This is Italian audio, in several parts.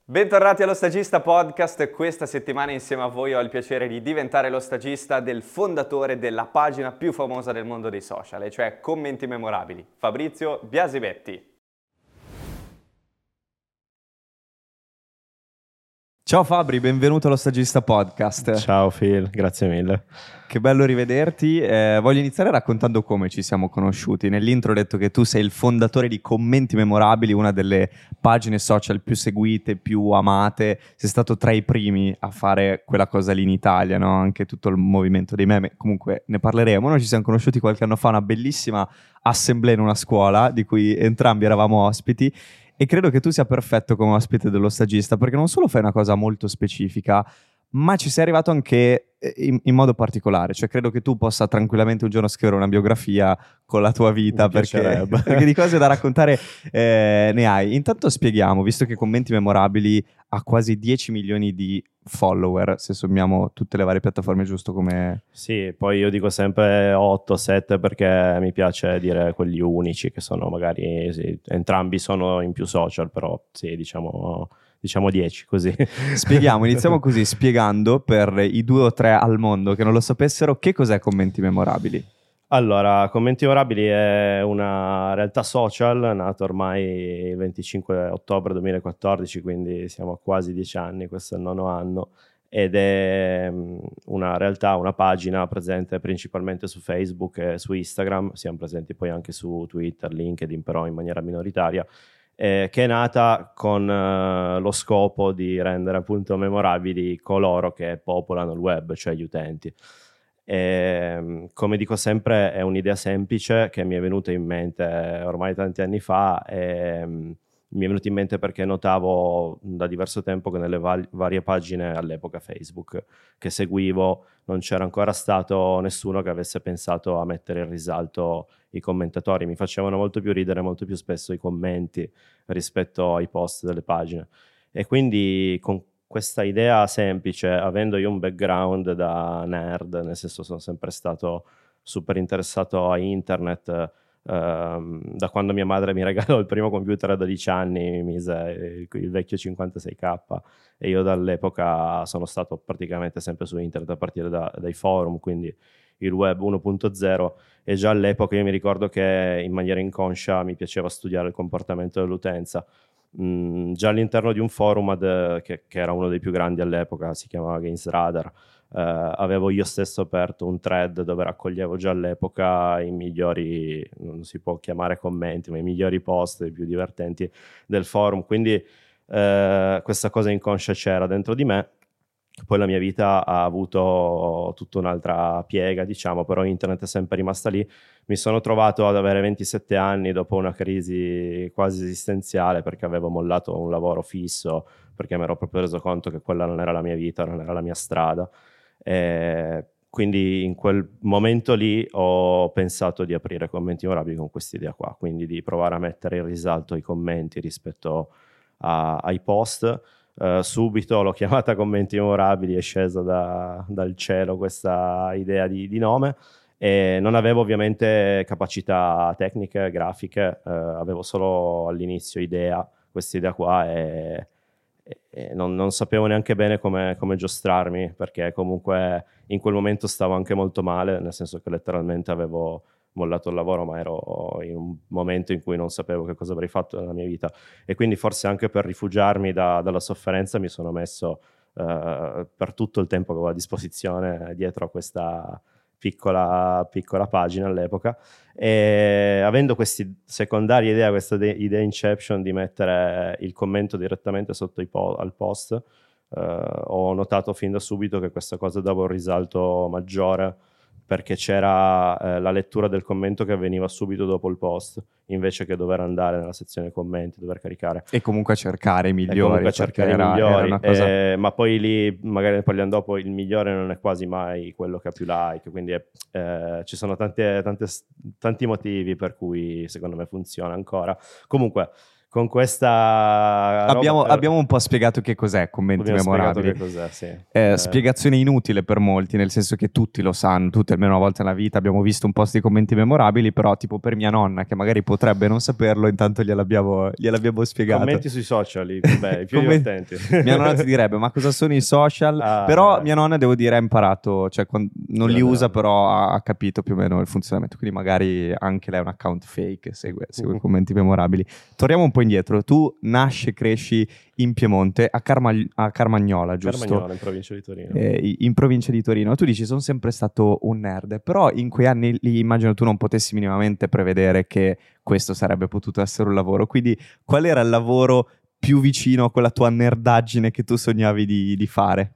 Bentornati allo Stagista Podcast. Questa settimana insieme a voi ho il piacere di diventare lo stagista del fondatore della pagina più famosa del mondo dei social, e cioè Commenti Memorabili, Fabrizio Biasibetti. Ciao Fabri, benvenuto allo Stagista Podcast. Ciao Phil, grazie mille. Che bello rivederti. Voglio iniziare raccontando come ci siamo conosciuti. Nell'intro ho detto che tu sei il fondatore di Commenti Memorabili, una delle pagine social più seguite, più amate. Sei stato tra i primi a fare quella cosa lì in Italia, no? Anche tutto il movimento dei meme. Comunque ne parleremo. Noi ci siamo conosciuti qualche anno fa, una bellissima assemblea in una scuola di cui entrambi eravamo ospiti. E credo che tu sia perfetto come ospite dello stagista, perché non solo fai una cosa molto specifica, ma ci sei arrivato anche in modo particolare. Cioè credo che tu possa tranquillamente un giorno scrivere una biografia con la tua vita, perché di cose da raccontare ne hai. Intanto spieghiamo, visto che Commenti Memorabili ha quasi 10 milioni di follower, se sommiamo tutte le varie piattaforme, giusto come... Sì, poi io dico sempre 8, 7 perché mi piace dire quelli unici, che sono magari, sì, entrambi sono in più social, però sì, diciamo 10 così. Spieghiamo, iniziamo così, spiegando per i 2 o 3 al mondo che non lo sapessero che cos'è Commenti Memorabili. Allora, Commenti Memorabili è una realtà social nata ormai il 25 ottobre 2014, quindi siamo a quasi 10 anni, questo è il 9º anno, ed è una realtà, una pagina presente principalmente su Facebook e su Instagram, siamo presenti poi anche su Twitter, LinkedIn, però in maniera minoritaria, che è nata con lo scopo di rendere appunto memorabili coloro che popolano il web, cioè gli utenti. Come dico sempre, è un'idea semplice che mi è venuta in mente ormai tanti anni fa, mi è venuta in mente perché notavo da diverso tempo che nelle varie pagine all'epoca Facebook che seguivo non c'era ancora stato nessuno che avesse pensato a mettere in risalto i commentatori. Mi facevano molto più ridere, molto più spesso i commenti rispetto ai post delle pagine, e quindi con questa idea semplice, avendo io un background da nerd, nel senso sono sempre stato super interessato a internet, da quando mia madre mi regalò il primo computer a 12 anni, mi mise il vecchio 56K, e io dall'epoca sono stato praticamente sempre su internet a partire dai forum, quindi il web 1.0, e già all'epoca io mi ricordo che in maniera inconscia mi piaceva studiare il comportamento dell'utenza. Già all'interno di un forum che era uno dei più grandi all'epoca, si chiamava GamesRadar, avevo io stesso aperto un thread dove raccoglievo già all'epoca i migliori, non si può chiamare commenti, ma i migliori post, i più divertenti del forum, quindi questa cosa inconscia c'era dentro di me. Poi la mia vita ha avuto tutta un'altra piega, diciamo, però internet è sempre rimasta lì. Mi sono trovato ad avere 27 anni dopo una crisi quasi esistenziale, perché avevo mollato un lavoro fisso, perché mi ero proprio reso conto che quella non era la mia vita, non era la mia strada. Quindi in quel momento lì ho pensato di aprire Commenti Memorabili con questa idea qua, quindi di provare a mettere in risalto i commenti rispetto ai post. Subito l'ho chiamata Commenti Memorabili, è scesa dal cielo questa idea di nome, e non avevo ovviamente capacità tecniche, grafiche, avevo solo all'inizio questa idea qua, e non sapevo neanche bene come giostrarmi, perché comunque in quel momento stavo anche molto male, nel senso che letteralmente avevo mollato il lavoro, ma ero in un momento in cui non sapevo che cosa avrei fatto nella mia vita, e quindi forse anche per rifugiarmi dalla sofferenza mi sono messo per tutto il tempo che avevo a disposizione dietro a questa piccola pagina all'epoca, e avendo questa secondaria idea, questa idea inception di mettere il commento direttamente sotto al post, ho notato fin da subito che questa cosa dava un risalto maggiore, perché c'era la lettura del commento che avveniva subito dopo il post, invece che dover andare nella sezione commenti, dover caricare. E comunque cercare i migliori. E comunque cercare i migliori, era una cosa... ma poi lì, magari ne parliamo dopo, il migliore non è quasi mai quello che ha più like, quindi ci sono tanti motivi per cui secondo me funziona ancora. Comunque, con questa roba abbiamo un po' spiegato che cos'è commenti memorabili. Che cos'è, sì. Spiegazione inutile per molti, nel senso che tutti lo sanno, tutti almeno una volta nella vita abbiamo visto un post di commenti memorabili, però tipo per mia nonna che magari potrebbe non saperlo, intanto gliel'abbiamo spiegato. Commenti sui social, i più divertenti. Mia nonna ti direbbe ma cosa sono i social? Però mia nonna, devo dire, ha imparato, cioè non li usa, però ha capito più o meno il funzionamento, quindi magari anche lei è un account fake, segue i commenti memorabili. Torniamo un po' indietro, tu nasci e cresci in Piemonte, a Carmagnola, giusto? Carmagnola, in provincia di Torino. In provincia di Torino. Tu dici, sono sempre stato un nerd, però in quei anni lì immagino tu non potessi minimamente prevedere che questo sarebbe potuto essere un lavoro. Quindi qual era il lavoro più vicino a quella tua nerdaggine che tu sognavi di fare?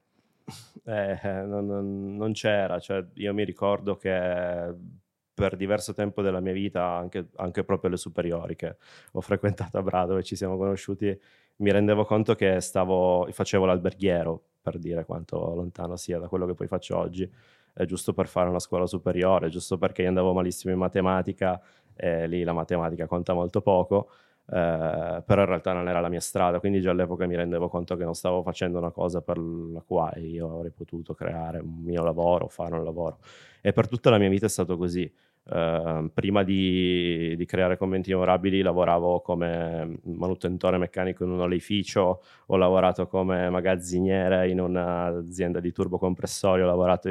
Non c'era, cioè io mi ricordo che per diverso tempo della mia vita, anche proprio alle superiori che ho frequentato a Bra, dove ci siamo conosciuti, mi rendevo conto che facevo l'alberghiero, per dire quanto lontano sia da quello che poi faccio oggi, giusto per fare una scuola superiore, giusto perché io andavo malissimo in matematica, e lì la matematica conta molto poco, però in realtà non era la mia strada, quindi già all'epoca mi rendevo conto che non stavo facendo una cosa per la quale io avrei potuto creare un mio lavoro, fare un lavoro, e per tutta la mia vita è stato così. Prima di creare commenti memorabili lavoravo come manutentore meccanico in un oleificio, ho lavorato come magazziniere in un'azienda di turbocompressori, ho lavorato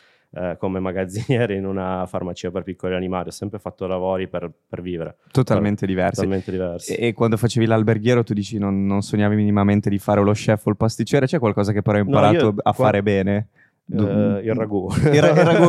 come magazziniere in una farmacia per piccoli animali, ho sempre fatto lavori per vivere. Totalmente diversi. E quando facevi l'alberghiero tu dici non sognavi minimamente di fare lo chef o il pasticcere? C'è qualcosa che però hai imparato fare bene? Il ragù. Il ragù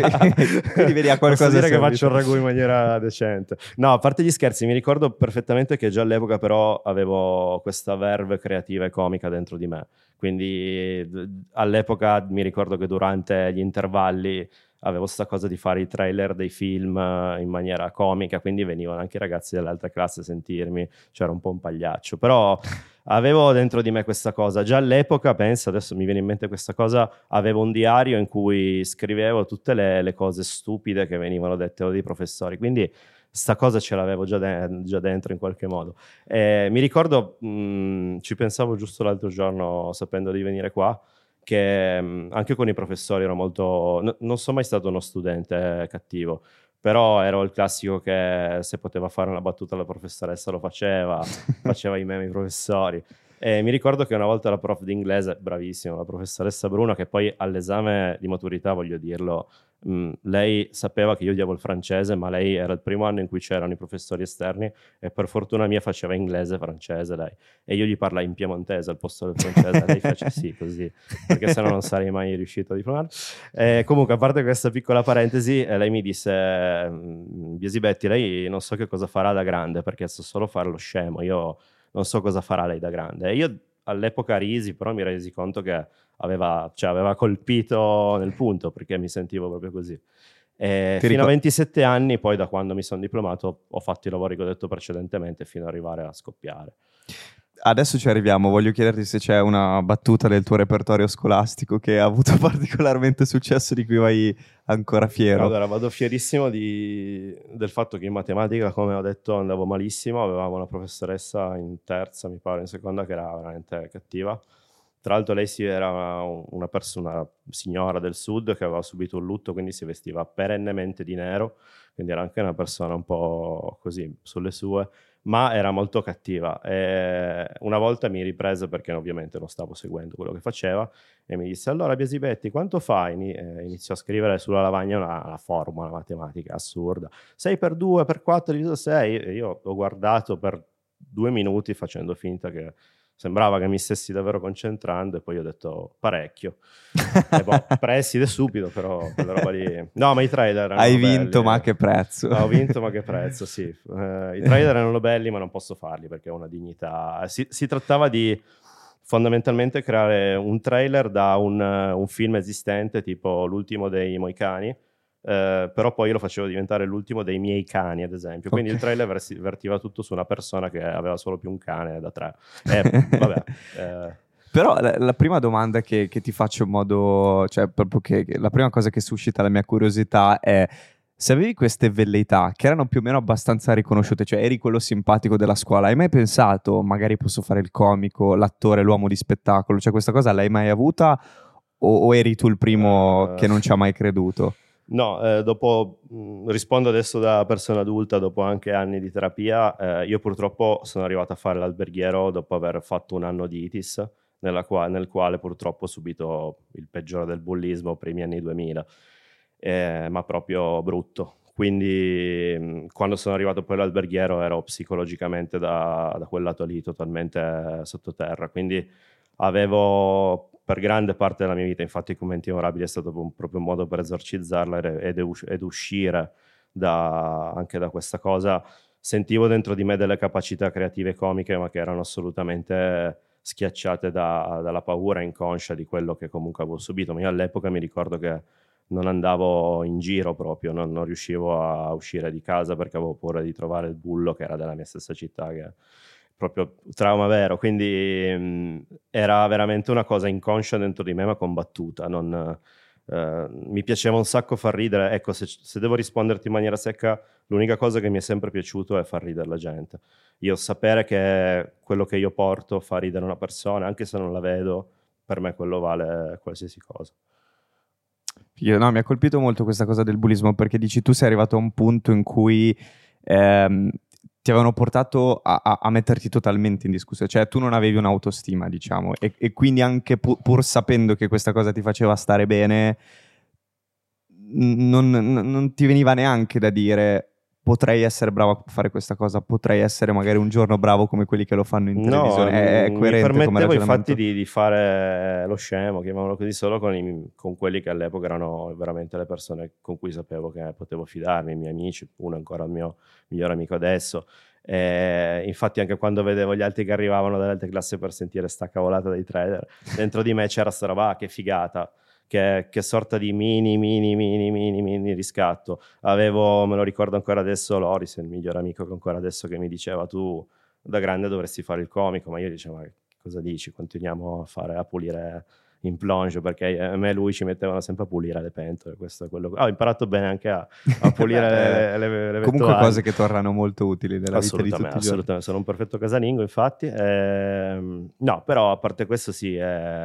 ok. Quindi vedi a qualcosa. Posso dire che faccio il ragù in maniera decente. No, a parte gli scherzi, mi ricordo perfettamente che già all'epoca però avevo questa verve creativa e comica dentro di me. Quindi all'epoca mi ricordo che durante gli intervalli avevo sta cosa di fare i trailer dei film in maniera comica, quindi venivano anche i ragazzi dell'altra classe a sentirmi, c'era un po' un pagliaccio, però avevo dentro di me questa cosa. Già all'epoca, penso, adesso mi viene in mente questa cosa, avevo un diario in cui scrivevo tutte le cose stupide che venivano dette dai professori, quindi sta cosa ce l'avevo già dentro in qualche modo. Mi ricordo, ci pensavo giusto l'altro giorno sapendo di venire qua, che anche con i professori ero molto... non sono mai stato uno studente cattivo, però ero il classico che se poteva fare una battuta alla professoressa lo faceva i meme ai professori. E mi ricordo che una volta la prof di inglese, bravissima, la professoressa Bruno, che poi all'esame di maturità, voglio dirlo, lei sapeva che io odiavo il francese, ma lei era il primo anno in cui c'erano i professori esterni e per fortuna mia faceva inglese e francese lei, e io gli parlai in piemontese al posto del francese, lei fece sì così, perché sennò non sarei mai riuscito a diplomare. Comunque, a parte questa piccola parentesi, lei mi disse: Biasibetti, lei non so che cosa farà da grande, perché so solo fare lo scemo, io non so cosa farà lei da grande. E io all'epoca risi, però mi resi conto che aveva colpito nel punto, perché mi sentivo proprio così. Fino a 27 anni, poi da quando mi sono diplomato, ho fatto i lavori che ho detto precedentemente fino ad arrivare a scoppiare. Adesso ci arriviamo, voglio chiederti se c'è una battuta del tuo repertorio scolastico che ha avuto particolarmente successo, di cui vai ancora fiero. Allora, vado fierissimo del fatto che in matematica, come ho detto, andavo malissimo. Avevamo una professoressa in terza, mi pare, in seconda, che era veramente cattiva. Tra l'altro lei era una signora del sud che aveva subito un lutto, quindi si vestiva perennemente di nero, quindi era anche una persona un po' così sulle sue, ma era molto cattiva. E una volta mi riprese, perché ovviamente non stavo seguendo quello che faceva, e mi disse: allora Biasibetti, quanto fai? Iniziò a scrivere sulla lavagna una formula matematica assurda, 6 per 2 per 4 diviso 6, e io ho guardato per 2 minuti facendo finta che sembrava che mi stessi davvero concentrando, e poi ho detto parecchio. Preside subito, però quella roba lì... No, ma i trader erano Hai belli, vinto, ma a che prezzo? Ho vinto, ma che prezzo, sì. I trader erano belli, ma non posso farli perché ho una dignità. Si trattava di fondamentalmente creare un trailer da un film esistente, tipo l'ultimo dei Moicani, però poi lo facevo diventare l'ultimo dei miei cani, ad esempio. Quindi il trailer vertiva tutto su una persona che aveva solo più un cane da 3. Vabbè. Però la prima domanda che ti faccio in modo, cioè proprio che la prima cosa che suscita la mia curiosità è: Se avevi queste velleità che erano più o meno abbastanza riconosciute, cioè eri quello simpatico della scuola, hai mai pensato magari posso fare il comico, l'attore, l'uomo di spettacolo? Cioè questa cosa l'hai mai avuta o eri tu il primo che non ci ha mai creduto? No, dopo rispondo adesso da persona adulta, dopo anche anni di terapia. Io purtroppo sono arrivato a fare l'alberghiero dopo aver fatto un anno di ITIS, nel quale purtroppo ho subito il peggiore del bullismo primi anni 2000, ma proprio brutto. Quindi quando sono arrivato poi all'alberghiero ero psicologicamente da quel lato lì totalmente sottoterra, quindi avevo per grande parte della mia vita, infatti i commenti memorabili è stato proprio un modo per esorcizzarla ed uscire anche da questa cosa. Sentivo dentro di me delle capacità creative e comiche, ma che erano assolutamente schiacciate dalla paura inconscia di quello che comunque avevo subito. Ma io all'epoca mi ricordo che non andavo in giro proprio, non riuscivo a uscire di casa perché avevo paura di trovare il bullo che era della mia stessa città, che proprio trauma vero, quindi era veramente una cosa inconscia dentro di me ma combattuta. Mi piaceva un sacco far ridere, ecco, se devo risponderti in maniera secca, l'unica cosa che mi è sempre piaciuto è far ridere la gente. Io sapere che quello che io porto fa ridere una persona, anche se non la vedo, per me quello vale qualsiasi cosa. No, mi ha colpito molto questa cosa del bullismo, perché dici tu sei arrivato a un punto in cui ti avevano portato a metterti totalmente in discussione, cioè tu non avevi un'autostima, diciamo, e quindi anche pur sapendo che questa cosa ti faceva stare bene, non ti veniva neanche da dire potrei essere bravo a fare questa cosa, potrei essere magari un giorno bravo come quelli che lo fanno in televisione. È coerente mi come permettevo ragionamento? infatti di fare lo scemo, chiamavano così, solo con quelli che all'epoca erano veramente le persone con cui sapevo che potevo fidarmi, i miei amici, uno è ancora il mio migliore amico adesso. Infatti anche quando vedevo gli altri che arrivavano dalle altre classi per sentire sta cavolata dei trader, dentro di me c'era sta roba, che figata, che sorta di mini riscatto. Avevo, me lo ricordo ancora adesso, Loris, il migliore amico che ancora adesso, che mi diceva tu da grande dovresti fare il comico, ma io dicevo ma cosa dici, continuiamo a pulire in plonge, perché a me e lui ci mettevano sempre a pulire le pentole, questo è quello. Ho imparato bene anche a pulire le comunque vettuali. cose che torneranno molto utili nella vita di tutti i giorni. Assolutamente, sono un perfetto casalingo infatti. No, però a parte questo sì,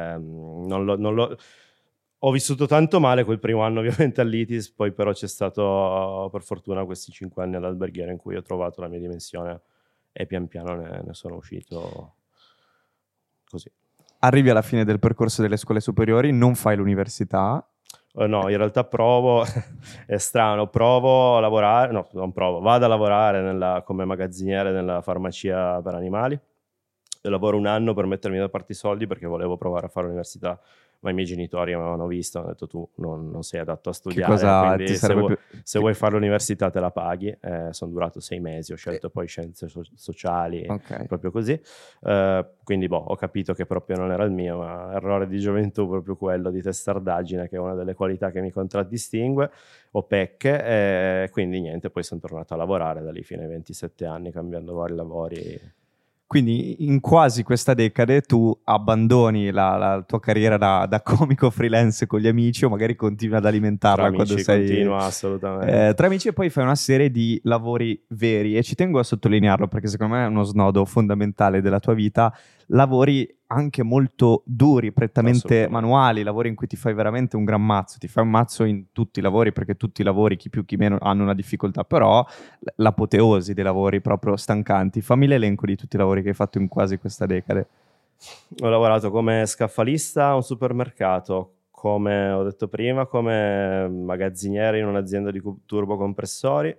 ho vissuto tanto male quel primo anno ovviamente all'ITIS, poi però c'è stato per fortuna questi 5 anni all'alberghiero in cui ho trovato la mia dimensione e pian piano ne sono uscito così. Arrivi alla fine del percorso delle scuole superiori, non fai l'università. No, in realtà provo, è strano, provo a lavorare, no, non provo, vado a lavorare come magazziniere nella farmacia per animali. E lavoro un anno per mettermi da parte i soldi perché volevo provare a fare l'università, ma i miei genitori mi avevano visto, hanno detto tu non sei adatto a studiare, Che cosa quindi ti sarebbe se vuoi fare l'università te la paghi. Sono durato 6 mesi, ho scelto poi scienze sociali, okay. proprio così. Quindi ho capito che proprio non era il mio, ma errore di gioventù proprio quello di testardaggine, che è una delle qualità che mi contraddistingue, o pecche, quindi niente, poi sono tornato a lavorare da lì fino ai 27 anni, cambiando vari lavori. Quindi in quasi questa decade tu abbandoni la tua carriera da comico freelance con gli amici, o magari continui ad alimentarla Tra quando amici, sei... continua assolutamente. Tra amici, e poi fai una serie di lavori veri, e ci tengo a sottolinearlo perché secondo me è uno snodo fondamentale della tua vita. Lavori anche molto duri, prettamente manuali, lavori in cui ti fai veramente un gran mazzo, ti fai un mazzo in tutti i lavori, perché tutti i lavori, chi più chi meno, hanno una difficoltà, però l'apoteosi dei lavori proprio stancanti. Fammi l'elenco di tutti i lavori che hai fatto in quasi questa decade. Ho lavorato come scaffalista a un supermercato, come ho detto prima, come magazziniere in un'azienda di turbocompressori,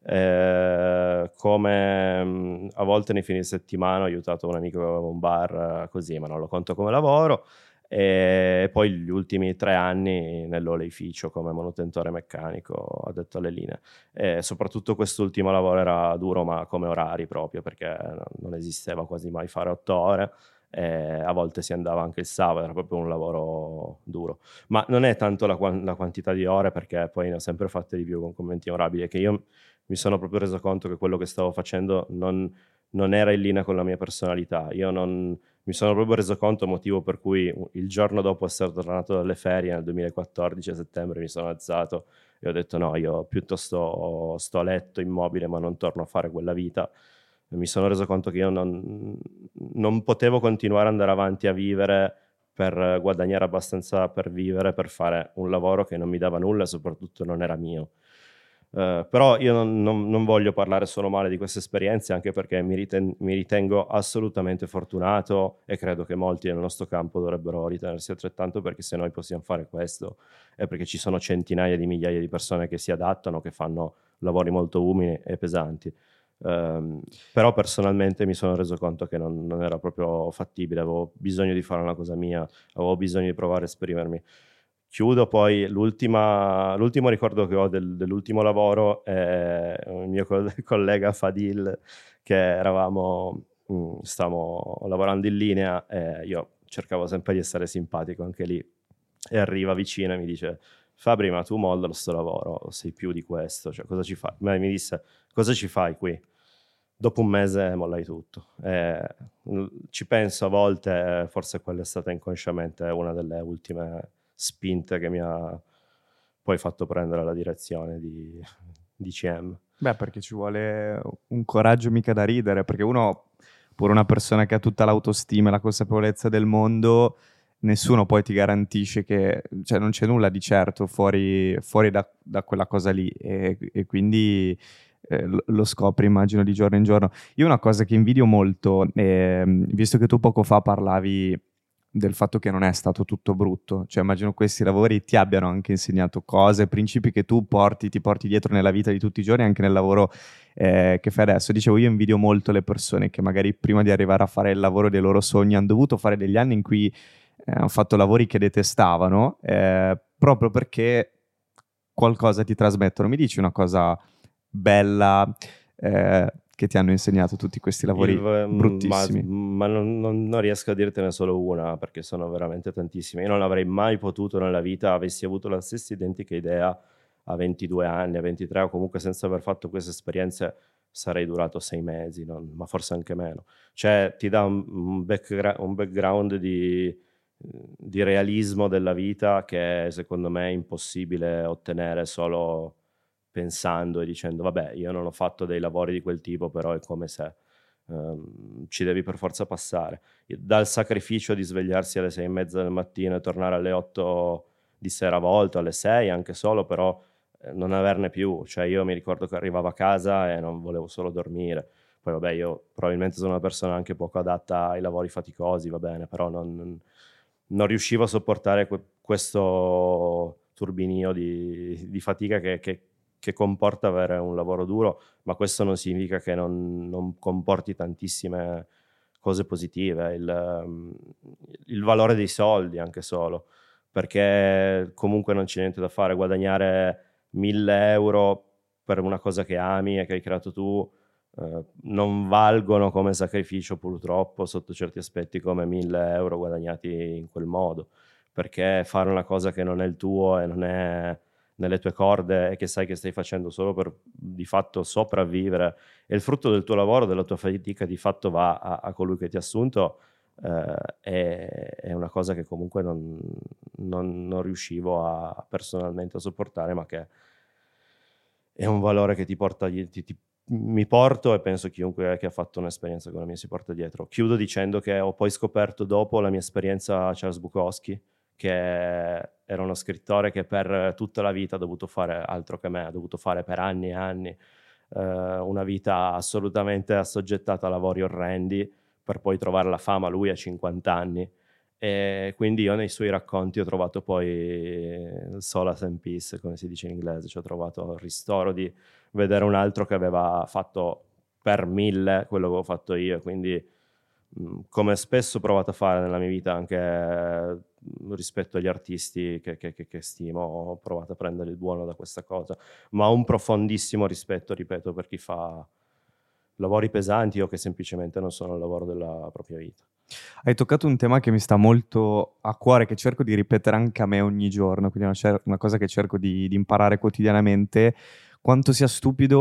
come a volte nei fine settimana ho aiutato un amico che aveva un bar, così, ma non lo conto come lavoro. E poi gli ultimi 3 anni nell'oleificio come manutentore meccanico addetto alle linee. E soprattutto quest'ultimo lavoro era duro, ma come orari proprio, perché non esisteva quasi mai fare 8 ore. A volte si andava anche il sabato, era proprio un lavoro duro, ma non è tanto la quantità di ore, perché poi ne ho sempre fatte di più con commenti memorabili, che io mi sono proprio reso conto che quello che stavo facendo non era in linea con la mia personalità. Io non mi sono proprio reso conto, motivo per cui il giorno dopo essere tornato dalle ferie nel 2014 a settembre mi sono alzato e ho detto no, io piuttosto sto a letto immobile ma non torno a fare quella vita. E mi sono reso conto che io non potevo continuare ad andare avanti a vivere per guadagnare abbastanza per vivere, per fare un lavoro che non mi dava nulla e soprattutto non era mio. Però io non voglio parlare solo male di queste esperienze, anche perché mi ritengo assolutamente fortunato e credo che molti nel nostro campo dovrebbero ritenersi altrettanto, perché se noi possiamo fare questo è perché ci sono centinaia di migliaia di persone che si adattano, che fanno lavori molto umili e pesanti. Però personalmente mi sono reso conto che non era proprio fattibile, avevo bisogno di fare una cosa mia, avevo bisogno di provare a esprimermi. Chiudo poi l'ultimo ricordo che ho dell'ultimo lavoro è il mio collega Fadil, che stavamo lavorando in linea e io cercavo sempre di essere simpatico anche lì, e arriva vicino e mi dice: Fabri, ma tu molla sto lavoro, sei più di questo, cioè cosa ci fai? Mi disse: cosa ci fai qui? Dopo un mese mollai tutto. Ci penso a volte, forse quella è stata inconsciamente una delle ultime spinte che mi ha poi fatto prendere la direzione di CM. Beh, perché ci vuole un coraggio mica da ridere, perché uno, pure una persona che ha tutta l'autostima e la consapevolezza del mondo, nessuno poi ti garantisce che, cioè non c'è nulla di certo fuori da quella cosa lì, e quindi lo scopri, immagino, di giorno in giorno. Io una cosa che invidio molto, visto che tu poco fa parlavi del fatto che non è stato tutto brutto, cioè immagino questi lavori ti abbiano anche insegnato cose, principi che tu ti porti dietro nella vita di tutti i giorni, anche nel lavoro che fai adesso. Dicevo, io invidio molto le persone che magari prima di arrivare a fare il lavoro dei loro sogni hanno dovuto fare degli anni in cui hanno fatto lavori che detestavano, proprio perché qualcosa ti trasmettono. Mi dici una cosa bella che ti hanno insegnato tutti questi lavori bruttissimi? Ma non riesco a dirtene solo una, perché sono veramente tantissime. Io non avrei mai potuto nella vita, avessi avuto la stessa identica idea a 22 anni, a 23, o comunque senza aver fatto queste esperienze sarei durato 6 mesi, ma forse anche meno. Cioè ti dà un background di realismo della vita che secondo me è impossibile ottenere solo pensando e dicendo vabbè, io non ho fatto dei lavori di quel tipo, però è come se ci devi per forza passare. Dal sacrificio di svegliarsi alle 6:30 del mattino e tornare alle 8 di sera a volte, alle 6 anche solo, però non averne più. Cioè io mi ricordo che arrivavo a casa e non volevo solo dormire. Poi vabbè, io probabilmente sono una persona anche poco adatta ai lavori faticosi, va bene, però non riuscivo a sopportare questo turbinio di fatica che comporta avere un lavoro duro, ma questo non significa che non comporti tantissime cose positive, il valore dei soldi anche solo, perché comunque non c'è niente da fare, guadagnare 1.000 euro per una cosa che ami e che hai creato tu non valgono come sacrificio purtroppo sotto certi aspetti come 1.000 euro guadagnati in quel modo, perché fare una cosa che non è il tuo e non è nelle tue corde e che sai che stai facendo solo per di fatto sopravvivere e il frutto del tuo lavoro, della tua fatica di fatto va a colui che ti ha assunto, è una cosa che comunque non riuscivo personalmente a sopportare, ma che è un valore che mi porto, e penso chiunque che ha fatto un'esperienza come la mia si porta dietro. Chiudo dicendo che ho poi scoperto dopo la mia esperienza a Charles Bukowski, che era uno scrittore che per tutta la vita ha dovuto fare altro che me, ha dovuto fare per anni e anni una vita assolutamente assoggettata a lavori orrendi per poi trovare la fama lui a 50 anni. E quindi io nei suoi racconti ho trovato poi solace and peace, come si dice in inglese, cioè ho trovato il ristoro di vedere un altro che aveva fatto per 1.000 quello che avevo fatto io, quindi come spesso ho provato a fare nella mia vita anche rispetto agli artisti che stimo, ho provato a prendere il buono da questa cosa, ma ho un profondissimo rispetto, ripeto, per chi fa lavori pesanti o che semplicemente non sono il lavoro della propria vita. Hai toccato un tema che mi sta molto a cuore, che cerco di ripetere anche a me ogni giorno, quindi è una cosa che cerco di imparare quotidianamente, quanto sia stupido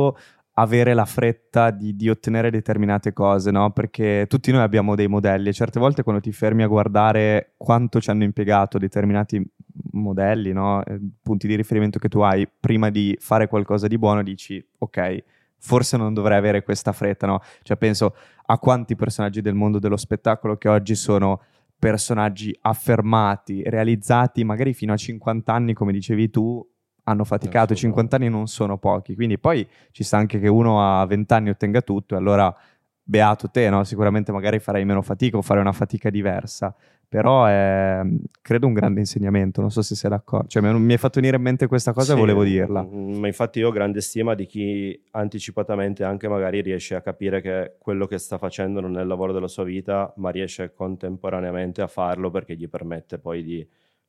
avere la fretta di ottenere determinate cose, no? Perché tutti noi abbiamo dei modelli e certe volte quando ti fermi a guardare quanto ci hanno impiegato determinati modelli, no? Punti di riferimento che tu hai prima di fare qualcosa di buono, dici ok, forse non dovrei avere questa fretta, no? Cioè penso a quanti personaggi del mondo dello spettacolo che oggi sono personaggi affermati, realizzati magari fino a 50 anni, come dicevi tu, hanno faticato, 50 anni non sono pochi, quindi poi ci sta anche che uno a 20 anni ottenga tutto e allora beato te, no? Sicuramente magari farai meno fatica o farai una fatica diversa, però è, credo, un grande insegnamento, non so se sei d'accordo, cioè mi hai fatto venire in mente questa cosa e volevo dirla. Ma infatti io ho grande stima di chi anticipatamente anche magari riesce a capire che quello che sta facendo non è il lavoro della sua vita, ma riesce contemporaneamente a farlo perché gli permette poi di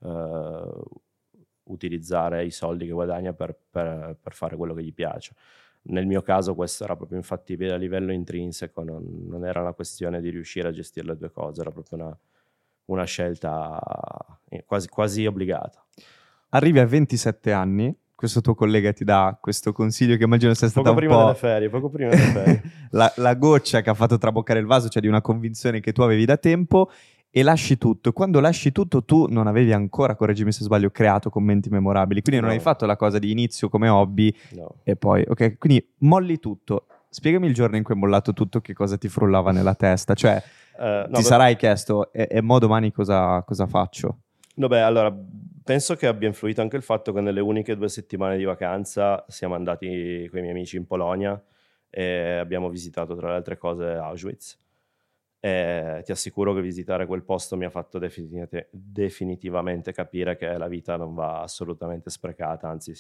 utilizzare i soldi che guadagna per fare quello che gli piace. Nel mio caso questo era proprio infattibile a livello intrinseco, non era una questione di riuscire a gestire le due cose, era proprio una scelta quasi obbligata. Arrivi a 27 anni, questo tuo collega ti dà questo consiglio che immagino sia stata poco prima delle ferie. la goccia che ha fatto traboccare il vaso, cioè di una convinzione che tu avevi da tempo, e lasci tutto. E quando lasci tutto tu non avevi ancora, correggimi se sbaglio, creato commenti memorabili, quindi non hai fatto la cosa di inizio come hobby e poi, ok, quindi molli tutto. Spiegami il giorno in cui hai mollato tutto, che cosa ti frullava nella testa, cioè sarai chiesto e mo domani cosa faccio? No, beh, allora penso che abbia influito anche il fatto che nelle uniche 2 settimane di vacanza siamo andati con i miei amici in Polonia e abbiamo visitato tra le altre cose Auschwitz. E ti assicuro che visitare quel posto mi ha fatto definitivamente capire che la vita non va assolutamente sprecata, anzi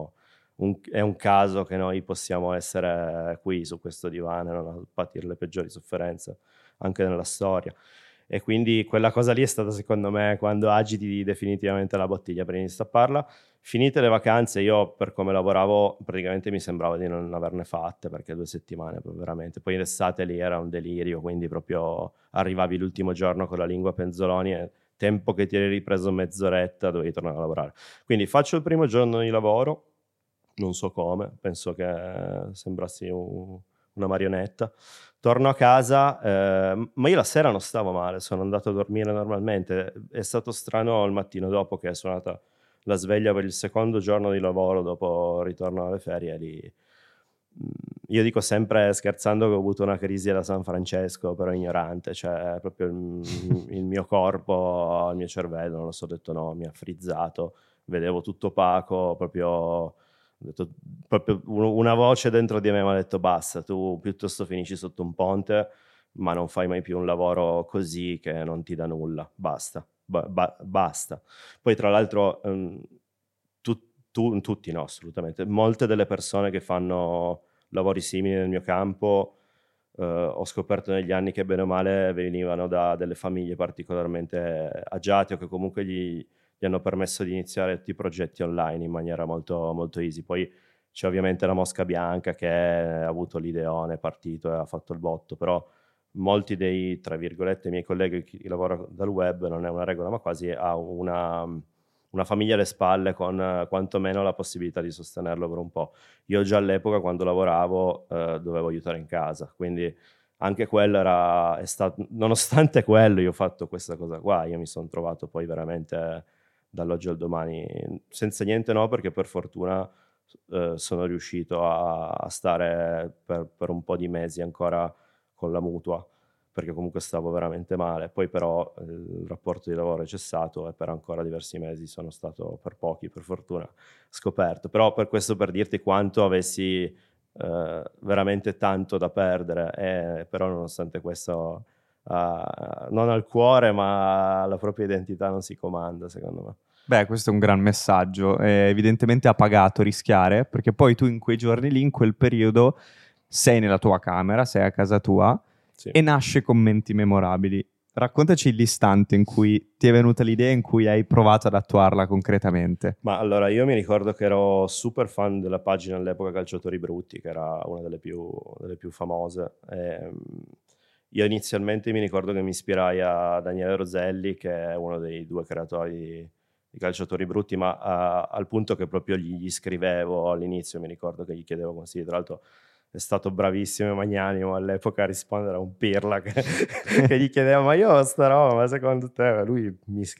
è un caso che noi possiamo essere qui su questo divano e non patire le peggiori sofferenze anche nella storia. E quindi quella cosa lì è stata, secondo me, quando agiti definitivamente la bottiglia prima di stapparla. Finite le vacanze, io per come lavoravo praticamente mi sembrava di non averne fatte, perché 2 settimane veramente. Poi l'estate lì era un delirio, quindi proprio arrivavi l'ultimo giorno con la lingua a penzoloni e tempo che ti eri ripreso mezz'oretta dovevi tornare a lavorare. Quindi faccio il primo giorno di lavoro, non so come, penso che sembrassi una marionetta. Torno a casa, ma io la sera non stavo male, sono andato a dormire normalmente. È stato strano il mattino dopo che è suonata la sveglia per il secondo giorno di lavoro dopo il ritorno alle ferie. Lì. Io dico sempre scherzando che ho avuto una crisi da San Francesco, però ignorante, cioè proprio il mio corpo, il mio cervello, non lo so, ho detto no, mi ha frizzato, vedevo tutto opaco, proprio una voce dentro di me mi ha detto basta, tu piuttosto finisci sotto un ponte, ma non fai mai più un lavoro così che non ti dà nulla, basta. Basta. Poi tra l'altro tutti no, assolutamente, molte delle persone che fanno lavori simili nel mio campo ho scoperto negli anni che bene o male venivano da delle famiglie particolarmente agiate o che comunque gli hanno permesso di iniziare tutti i progetti online in maniera molto, molto easy. Poi c'è ovviamente la mosca bianca che ha avuto l'ideone, è partito e ha fatto il botto, però molti dei, tra virgolette, miei colleghi che lavorano dal web, non è una regola, ma quasi ha una famiglia alle spalle con quantomeno la possibilità di sostenerlo per un po'. Io già all'epoca, quando lavoravo, dovevo aiutare in casa, quindi anche quello è stato, nonostante quello io ho fatto questa cosa qua, io mi sono trovato poi veramente dall'oggi al domani senza niente, no, perché per fortuna sono riuscito a stare per un po' di mesi ancora con la mutua, perché comunque stavo veramente male. Poi però il rapporto di lavoro è cessato e per ancora diversi mesi sono stato, per pochi per fortuna, scoperto. Però per questo, per dirti quanto avessi veramente tanto da perdere, però nonostante questo non al cuore ma la propria identità non si comanda, secondo me. Beh, questo è un gran messaggio. Evidentemente ha pagato rischiare, perché poi tu in quei giorni lì, in quel periodo, sei nella tua camera, sei a casa tua, sì, e nasce Commenti Memorabili. Raccontaci l'istante in cui ti è venuta l'idea, in cui hai provato ad attuarla concretamente. Ma allora, io mi ricordo che ero super fan della pagina all'epoca Calciatori Brutti, che era una delle più famose. Io inizialmente mi ricordo che mi ispirai a Daniele Roselli, che è uno dei 2 creatori di Calciatori Brutti, ma al punto che proprio gli scrivevo all'inizio, mi ricordo che gli chiedevo consigli. Tra l'altro è stato bravissimo e magnanimo all'epoca a rispondere a un pirla che gli chiedeva ma io ho sta roba, ma secondo te? Lui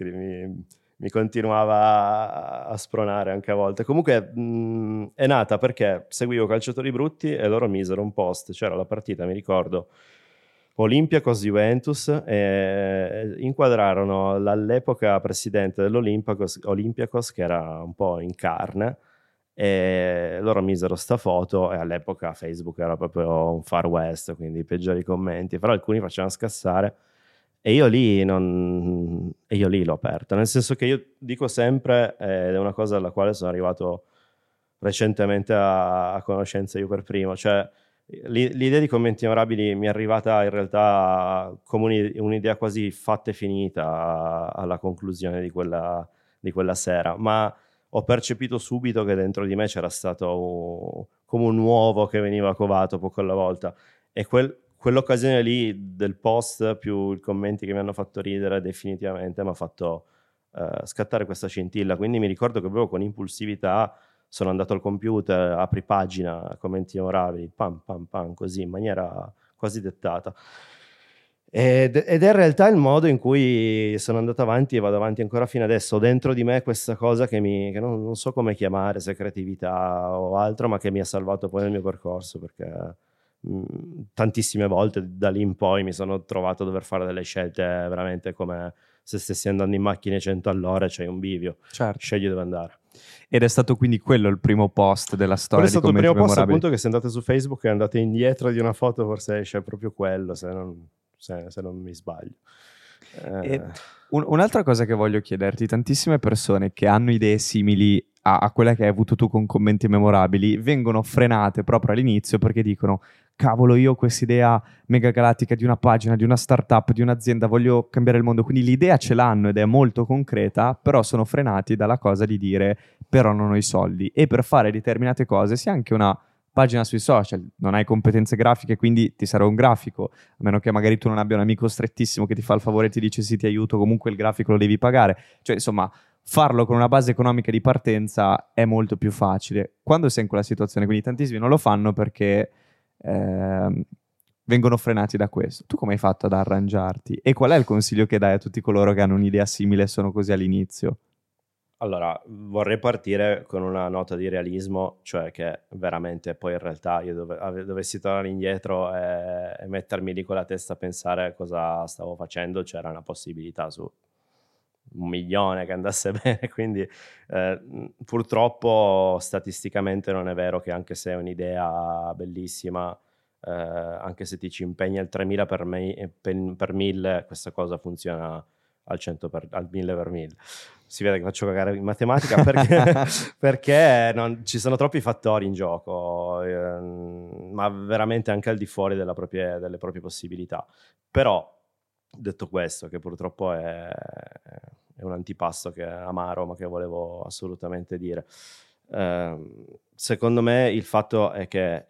mi continuava a spronare anche a volte. Comunque è nata perché seguivo Calciatori Brutti e loro misero un post, c'era la partita, mi ricordo, Olympiacos Juventus, e inquadrarono all'epoca presidente dell'Olympiacos che era un po' in carne, e loro misero sta foto, e all'epoca Facebook era proprio un far west, quindi i peggiori commenti, però alcuni facevano scassare, e io lì l'ho aperta, nel senso che io dico sempre, ed è una cosa alla quale sono arrivato recentemente a conoscenza io per primo, cioè l'idea di commenti memorabili mi è arrivata in realtà come un'idea quasi fatta e finita alla conclusione di quella sera, ma ho percepito subito che dentro di me c'era stato come un uovo che veniva covato poco alla volta, e quell'occasione lì del post più i commenti che mi hanno fatto ridere definitivamente mi ha fatto scattare questa scintilla. Quindi mi ricordo che proprio con impulsività sono andato al computer, apri pagina, commenti memorabili, pam pam pam, così in maniera quasi dettata. Ed è in realtà il modo in cui sono andato avanti e vado avanti ancora fino adesso. Ho dentro di me questa cosa che non so come chiamare, se creatività o altro, ma che mi ha salvato poi nel mio percorso, perché tantissime volte da lì in poi mi sono trovato a dover fare delle scelte veramente come se stessi andando in macchina 100 all'ora e c'hai un bivio. Certo. Scegli dove andare. Ed è stato quindi quello il primo post della storia di Quello è stato il primo post, memorabili. appunto, che se andate su Facebook e andate indietro di una foto forse esce proprio quello, se non mi sbaglio. E un'altra cosa che voglio chiederti, tantissime persone che hanno idee simili a quella che hai avuto tu con commenti memorabili vengono frenate proprio all'inizio perché dicono cavolo, io ho questa idea mega galattica di una pagina, di una startup, di un'azienda, voglio cambiare il mondo, quindi l'idea ce l'hanno ed è molto concreta, però sono frenati dalla cosa di dire però non ho i soldi, e per fare determinate cose sia anche una pagina sui social, non hai competenze grafiche, quindi ti serve un grafico, a meno che magari tu non abbia un amico strettissimo che ti fa il favore e ti dice sì, ti aiuto, comunque il grafico lo devi pagare, cioè insomma farlo con una base economica di partenza è molto più facile quando sei in quella situazione, quindi tantissimi non lo fanno perché vengono frenati da questo. Tu come hai fatto ad arrangiarti? E qual è il consiglio che dai a tutti coloro che hanno un'idea simile e sono così all'inizio? Allora, vorrei partire con una nota di realismo, cioè che veramente poi in realtà io dovessi tornare indietro e mettermi lì con la testa a pensare cosa stavo facendo, c'era una possibilità su 1 milione che andasse bene, quindi purtroppo statisticamente non è vero che anche se è un'idea bellissima, anche se ti ci impegna il 3000 per 1000, questa cosa funziona al 1000 per 1000. Si vede che faccio cagare in matematica perché ci sono troppi fattori in gioco, ma veramente anche al di fuori delle proprie possibilità. Però, detto questo, che purtroppo è un antipasto che è amaro, ma che volevo assolutamente dire, secondo me il fatto è che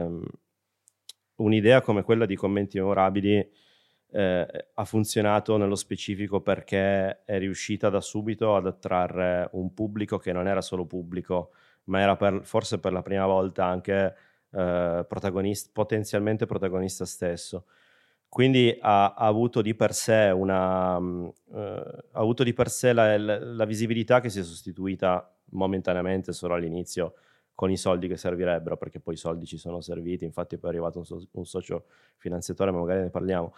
un'idea come quella di commenti memorabili ha funzionato nello specifico perché è riuscita da subito ad attrarre un pubblico che non era solo pubblico, ma era forse per la prima volta anche potenzialmente protagonista stesso. Quindi ha avuto di per sé la visibilità che si è sostituita momentaneamente solo all'inizio con i soldi che servirebbero, perché poi i soldi ci sono serviti, infatti poi è arrivato un socio finanziatore, ma magari ne parliamo.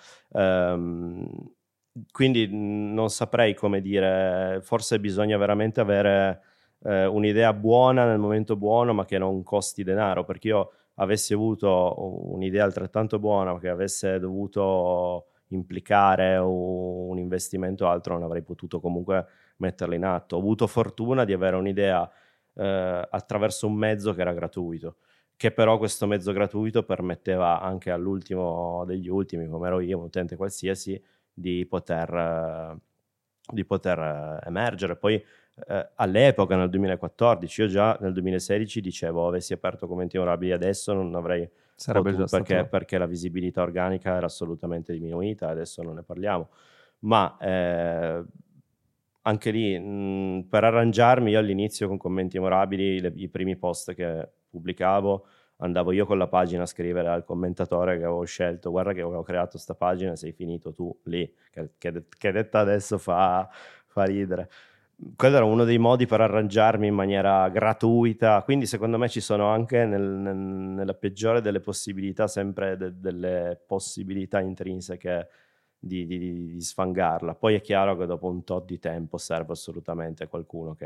Quindi non saprei come dire, forse bisogna veramente avere un'idea buona nel momento buono, ma che non costi denaro, perché io avessi avuto un'idea altrettanto buona, ma che avesse dovuto implicare un investimento altro, non avrei potuto comunque metterla in atto. Ho avuto fortuna di avere un'idea attraverso un mezzo che era gratuito, che però questo mezzo gratuito permetteva anche all'ultimo degli ultimi, come ero io, un utente qualsiasi, di poter emergere. Poi all'epoca, nel 2014, io già nel 2016 dicevo avessi aperto commenti memorabili adesso non avrei potuto, perché la visibilità organica era assolutamente diminuita, adesso non ne parliamo, ma anche lì per arrangiarmi io all'inizio con commenti memorabili, i primi post che pubblicavo andavo io con la pagina a scrivere al commentatore che avevo scelto: guarda che avevo creato sta pagina, sei finito tu lì, che detta adesso fa ridere. Quello era uno dei modi per arrangiarmi in maniera gratuita, quindi secondo me ci sono anche nella peggiore delle possibilità sempre delle possibilità intrinseche di sfangarla. Poi è chiaro che dopo un tot di tempo serve assolutamente qualcuno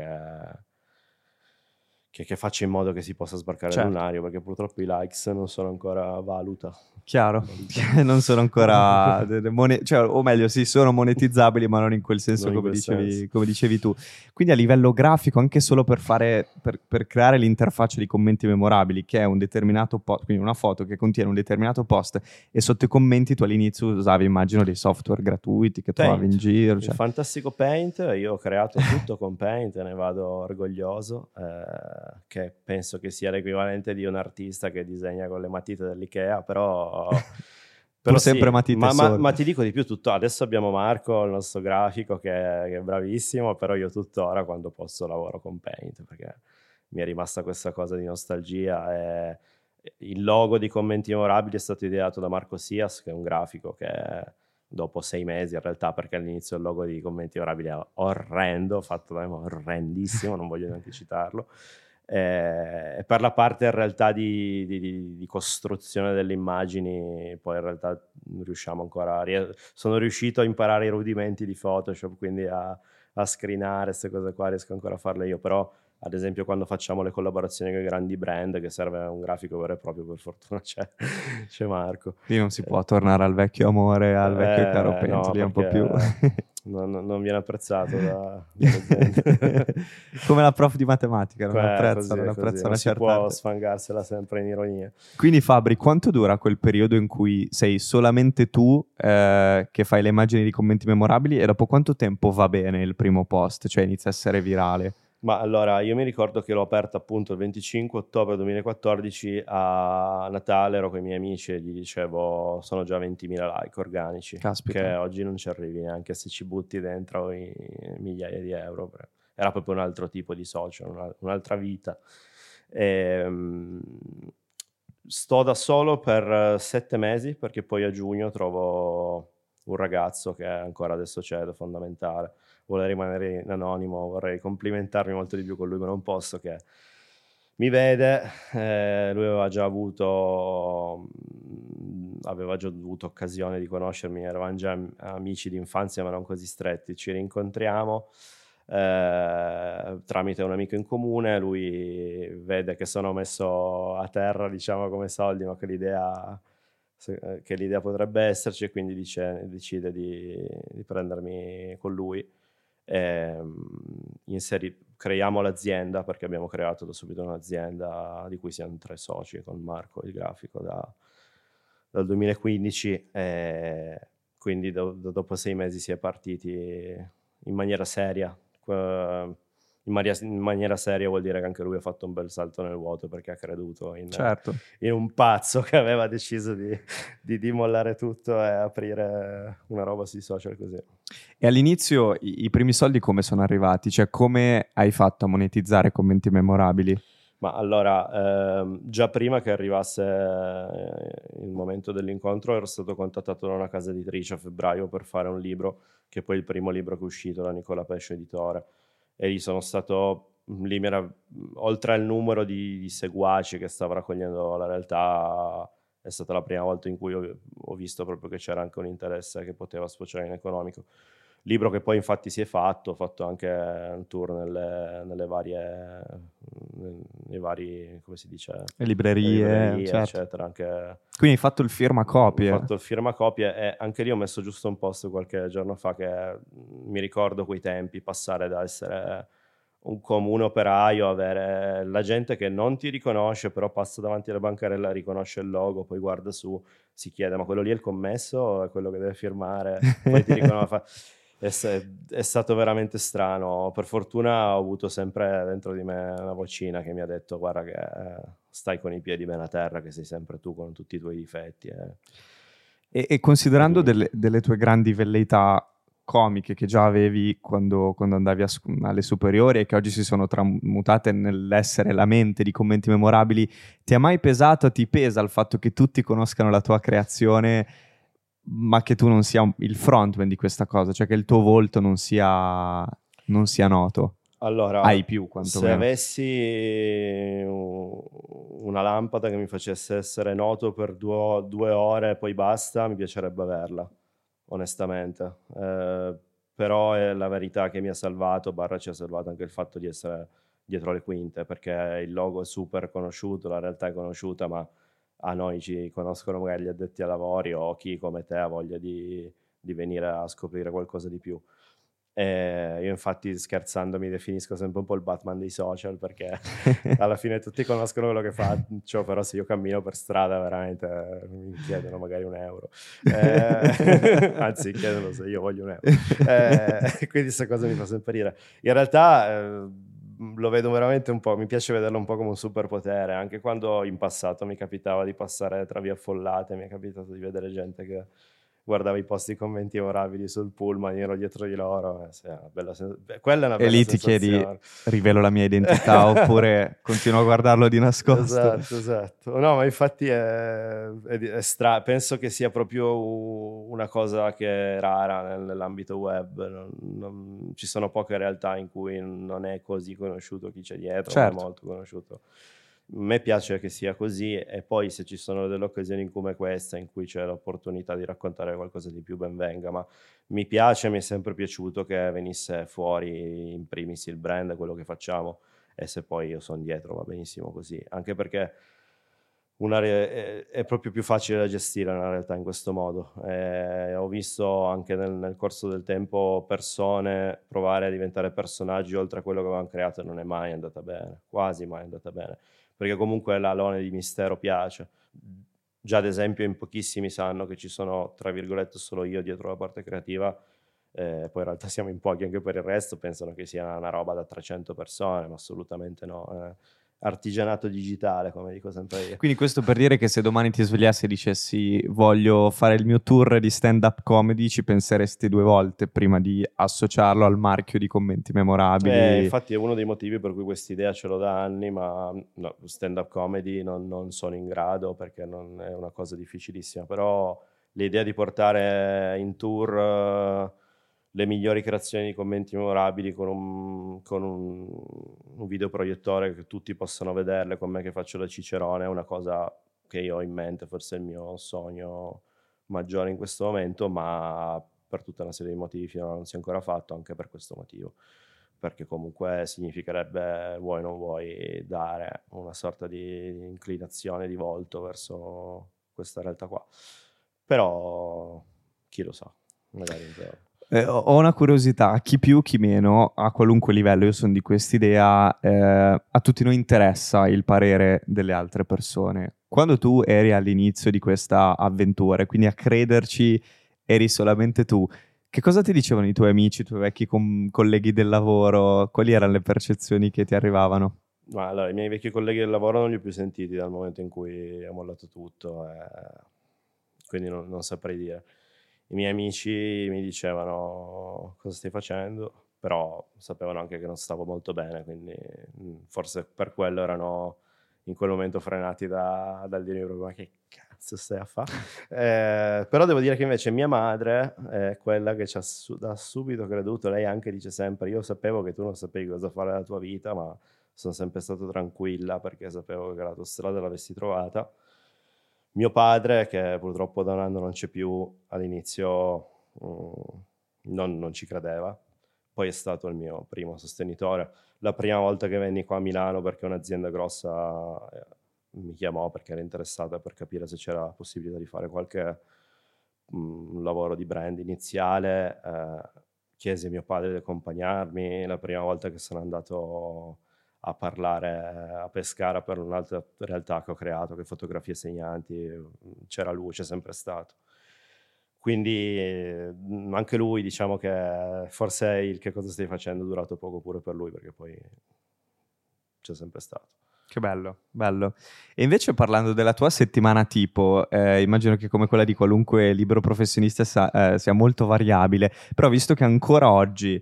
che faccia in modo che si possa sbarcare Certo. lunario, perché purtroppo i likes non sono ancora valuta. Chiaro, non sono ancora, cioè, o meglio, sì, sono monetizzabili, ma non in quel senso, come dicevi tu. Quindi a livello grafico, anche solo per creare l'interfaccia di commenti memorabili, che è un determinato post, quindi una foto che contiene un determinato post, e sotto i commenti tu all'inizio usavi, immagino, dei software gratuiti che trovavi in giro. Il fantastico Paint, io ho creato tutto con Paint, ne vado orgoglioso, che penso che sia l'equivalente di un artista che disegna con le matite dell'Ikea, però sempre sì, matite ma ti dico di più, adesso abbiamo Marco, il nostro grafico, che è bravissimo, però io tuttora quando posso lavoro con Paint, perché mi è rimasta questa cosa di nostalgia. E il logo di Commenti Memorabili è stato ideato da Marco Sias, che è un grafico che dopo 6 mesi in realtà, perché all'inizio il logo di Commenti Memorabili è orrendo, fatto da me, orrendissimo, non voglio neanche citarlo. Per la parte in realtà di costruzione delle immagini, poi in realtà riusciamo ancora sono riuscito a imparare i rudimenti di Photoshop, quindi a screenare queste cose qua riesco ancora a farle io, però ad esempio quando facciamo le collaborazioni con i grandi brand, che serve un grafico vero e proprio, per fortuna c'è Marco. Lì non si può tornare al vecchio amore, al vecchio caro Paint, no, lì è un po' più... non viene apprezzato come la prof di matematica, non apprezza una certa si può sfangarsela sempre in ironia. Quindi Fabri, quanto dura quel periodo in cui sei solamente tu che fai le immagini di commenti memorabili, e dopo quanto tempo va bene il primo post, cioè inizia a essere virale? Ma allora, io mi ricordo che l'ho aperta appunto il 25 ottobre 2014, a Natale ero con i miei amici e gli dicevo sono già 20.000 like organici. Caspita. Che oggi non ci arrivi neanche se ci butti dentro i migliaia di euro. Era proprio un altro tipo di social, un'altra vita. Sto da solo per 7 mesi, perché poi a giugno trovo un ragazzo che ancora adesso c'è, è fondamentale. Vuole rimanere in anonimo, vorrei complimentarmi molto di più con lui, ma non posso, che mi vede. Lui aveva già avuto occasione di conoscermi, eravamo già amici di infanzia ma non così stretti. Ci rincontriamo tramite un amico in comune. Lui vede che sono messo a terra, diciamo, come soldi, ma che l'idea potrebbe esserci, e quindi decide di prendermi con lui. Creiamo l'azienda, perché abbiamo creato da subito un'azienda di cui siamo 3 soci con Marco, il grafico, dal 2015. Quindi dopo 6 mesi si è partiti in maniera seria. In maniera seria vuol dire che anche lui ha fatto un bel salto nel vuoto, perché ha creduto in un pazzo che aveva deciso di mollare tutto e aprire una roba sui social così. E all'inizio i primi soldi come sono arrivati? Cioè, come hai fatto a monetizzare commenti memorabili? Ma allora, già prima che arrivasse il momento dell'incontro, ero stato contattato da una casa editrice a febbraio per fare un libro, che è poi il primo libro che è uscito da Nicola Pesce Editore. E lì sono stato, oltre al numero di seguaci che stava raccogliendo la realtà, è stata la prima volta in cui ho visto proprio che c'era anche un interesse che poteva sfociare in economico. Libro che poi infatti si è fatto, ho fatto anche un tour nei vari, come si dice? Le librerie, certo, eccetera. Quindi hai fatto il firmacopie? Ho fatto il firmacopie, e anche lì ho messo giusto un post qualche giorno fa, che mi ricordo quei tempi, passare da essere un comune operaio, avere la gente che non ti riconosce, però passa davanti alla bancarella, riconosce il logo, poi guarda su, si chiede: ma quello lì è il commesso o è quello che deve firmare? Poi ti riconosce. È stato veramente strano. Per fortuna ho avuto sempre dentro di me una vocina che mi ha detto: guarda che stai con i piedi ben a terra, che sei sempre tu con tutti i tuoi difetti. E considerando delle tue grandi velleità comiche che già avevi quando andavi alle superiori e che oggi si sono tramutate nell'essere la mente di commenti memorabili, ti ha mai pesato, ti pesa il fatto che tutti conoscano la tua creazione ma che tu non sia il frontman di questa cosa, cioè che il tuo volto non sia noto? Allora, Hai più, se quantomeno. avessi una lampada che mi facesse essere noto per 2 ore e poi basta, mi piacerebbe averla, onestamente. Però è la verità che mi ha salvato, / ci ha salvato anche il fatto di essere dietro le quinte, perché il logo è super conosciuto, la realtà è conosciuta, ma a noi ci conoscono magari gli addetti ai lavori o chi come te ha voglia di venire a scoprire qualcosa di più. Io infatti scherzando mi definisco sempre un po' il Batman dei social, perché alla fine tutti conoscono quello che faccio, però se io cammino per strada veramente mi chiedono magari €1. Anzi, chiedono se io voglio €1. Quindi questa cosa mi fa sempre ridere. In realtà lo vedo veramente un po', mi piace vederlo un po' come un superpotere, anche quando in passato mi capitava di passare tra vie affollate, mi è capitato di vedere gente che guardava i posti commenti memorabili sul pullman, io ero dietro di loro, sì, è una quella è una E bella lì ti chiedi, sensazione. rivelo la mia identità oppure continuo a guardarlo di nascosto? Esatto. No, ma infatti penso che sia proprio una cosa che è rara nell'ambito web. Ci sono poche realtà in cui non è così conosciuto chi c'è dietro, non è Certo. molto conosciuto. A me piace che sia così, e poi se ci sono delle occasioni come questa in cui c'è l'opportunità di raccontare qualcosa di più, ben venga, ma mi è sempre piaciuto che venisse fuori in primis il brand, quello che facciamo, e se poi io sono dietro va benissimo così, anche perché è proprio più facile da gestire una realtà in questo modo. Ho visto anche nel corso del tempo persone provare a diventare personaggi oltre a quello che avevano creato, e non è mai andata bene, quasi mai andata bene, perché comunque l'alone di mistero piace. Già ad esempio in pochissimi sanno che ci sono, tra virgolette, solo io dietro la parte creativa, poi in realtà siamo in pochi anche per il resto, pensano che sia una roba da 300 persone, ma assolutamente no. Artigianato digitale, come dico sempre io. Quindi questo per dire che se domani ti svegliassi e dicessi voglio fare il mio tour di stand-up comedy, ci penseresti 2 volte prima di associarlo al marchio di commenti memorabili. Infatti è uno dei motivi per cui quest'idea ce l'ho da anni, ma no, stand-up comedy non sono in grado, perché non è una cosa difficilissima, però l'idea di portare in tour le migliori creazioni di commenti memorabili con un videoproiettore che tutti possano vederle, con me che faccio da cicerone, è una cosa che io ho in mente, forse è il mio sogno maggiore in questo momento, ma per tutta una serie di motivi finora non si è ancora fatto, anche per questo motivo, perché comunque significherebbe, vuoi o non vuoi, dare una sorta di inclinazione di volto verso questa realtà qua. Però chi lo sa, magari un giorno. Ho una curiosità, chi più, chi meno, a qualunque livello, io sono di quest'idea, a tutti noi interessa il parere delle altre persone. Quando tu eri all'inizio di questa avventura, e quindi a crederci eri solamente tu, che cosa ti dicevano i tuoi amici, i tuoi vecchi colleghi del lavoro? Quali erano le percezioni che ti arrivavano? Ma allora, i miei vecchi colleghi del lavoro non li ho più sentiti dal momento in cui ho mollato tutto, quindi non saprei dire. I miei amici mi dicevano cosa stai facendo, però sapevano anche che non stavo molto bene, quindi forse per quello erano in quel momento frenati dal dire ma che cazzo stai a fare? Però devo dire che invece mia madre è quella che ci ha da subito creduto. Lei anche dice sempre: io sapevo che tu non sapevi cosa fare della tua vita, ma sono sempre stato tranquilla perché sapevo che la tua strada l'avessi trovata. Mio padre, che purtroppo da un anno non c'è più, all'inizio non ci credeva, poi è stato il mio primo sostenitore. La prima volta che venni qua a Milano, perché un'azienda grossa mi chiamò perché era interessata per capire se c'era la possibilità di fare qualche lavoro di brand iniziale, chiese a mio padre di accompagnarmi. La prima volta che sono andato a parlare a Pescara per un'altra realtà che ho creato, che fotografie segnanti, c'era lui, c'è sempre stato. Quindi anche lui, diciamo che forse il che cosa stai facendo è durato poco pure per lui, perché poi c'è sempre stato. Che bello, bello. E invece parlando della tua settimana tipo, immagino che come quella di qualunque libero professionista sia molto variabile, però visto che ancora oggi,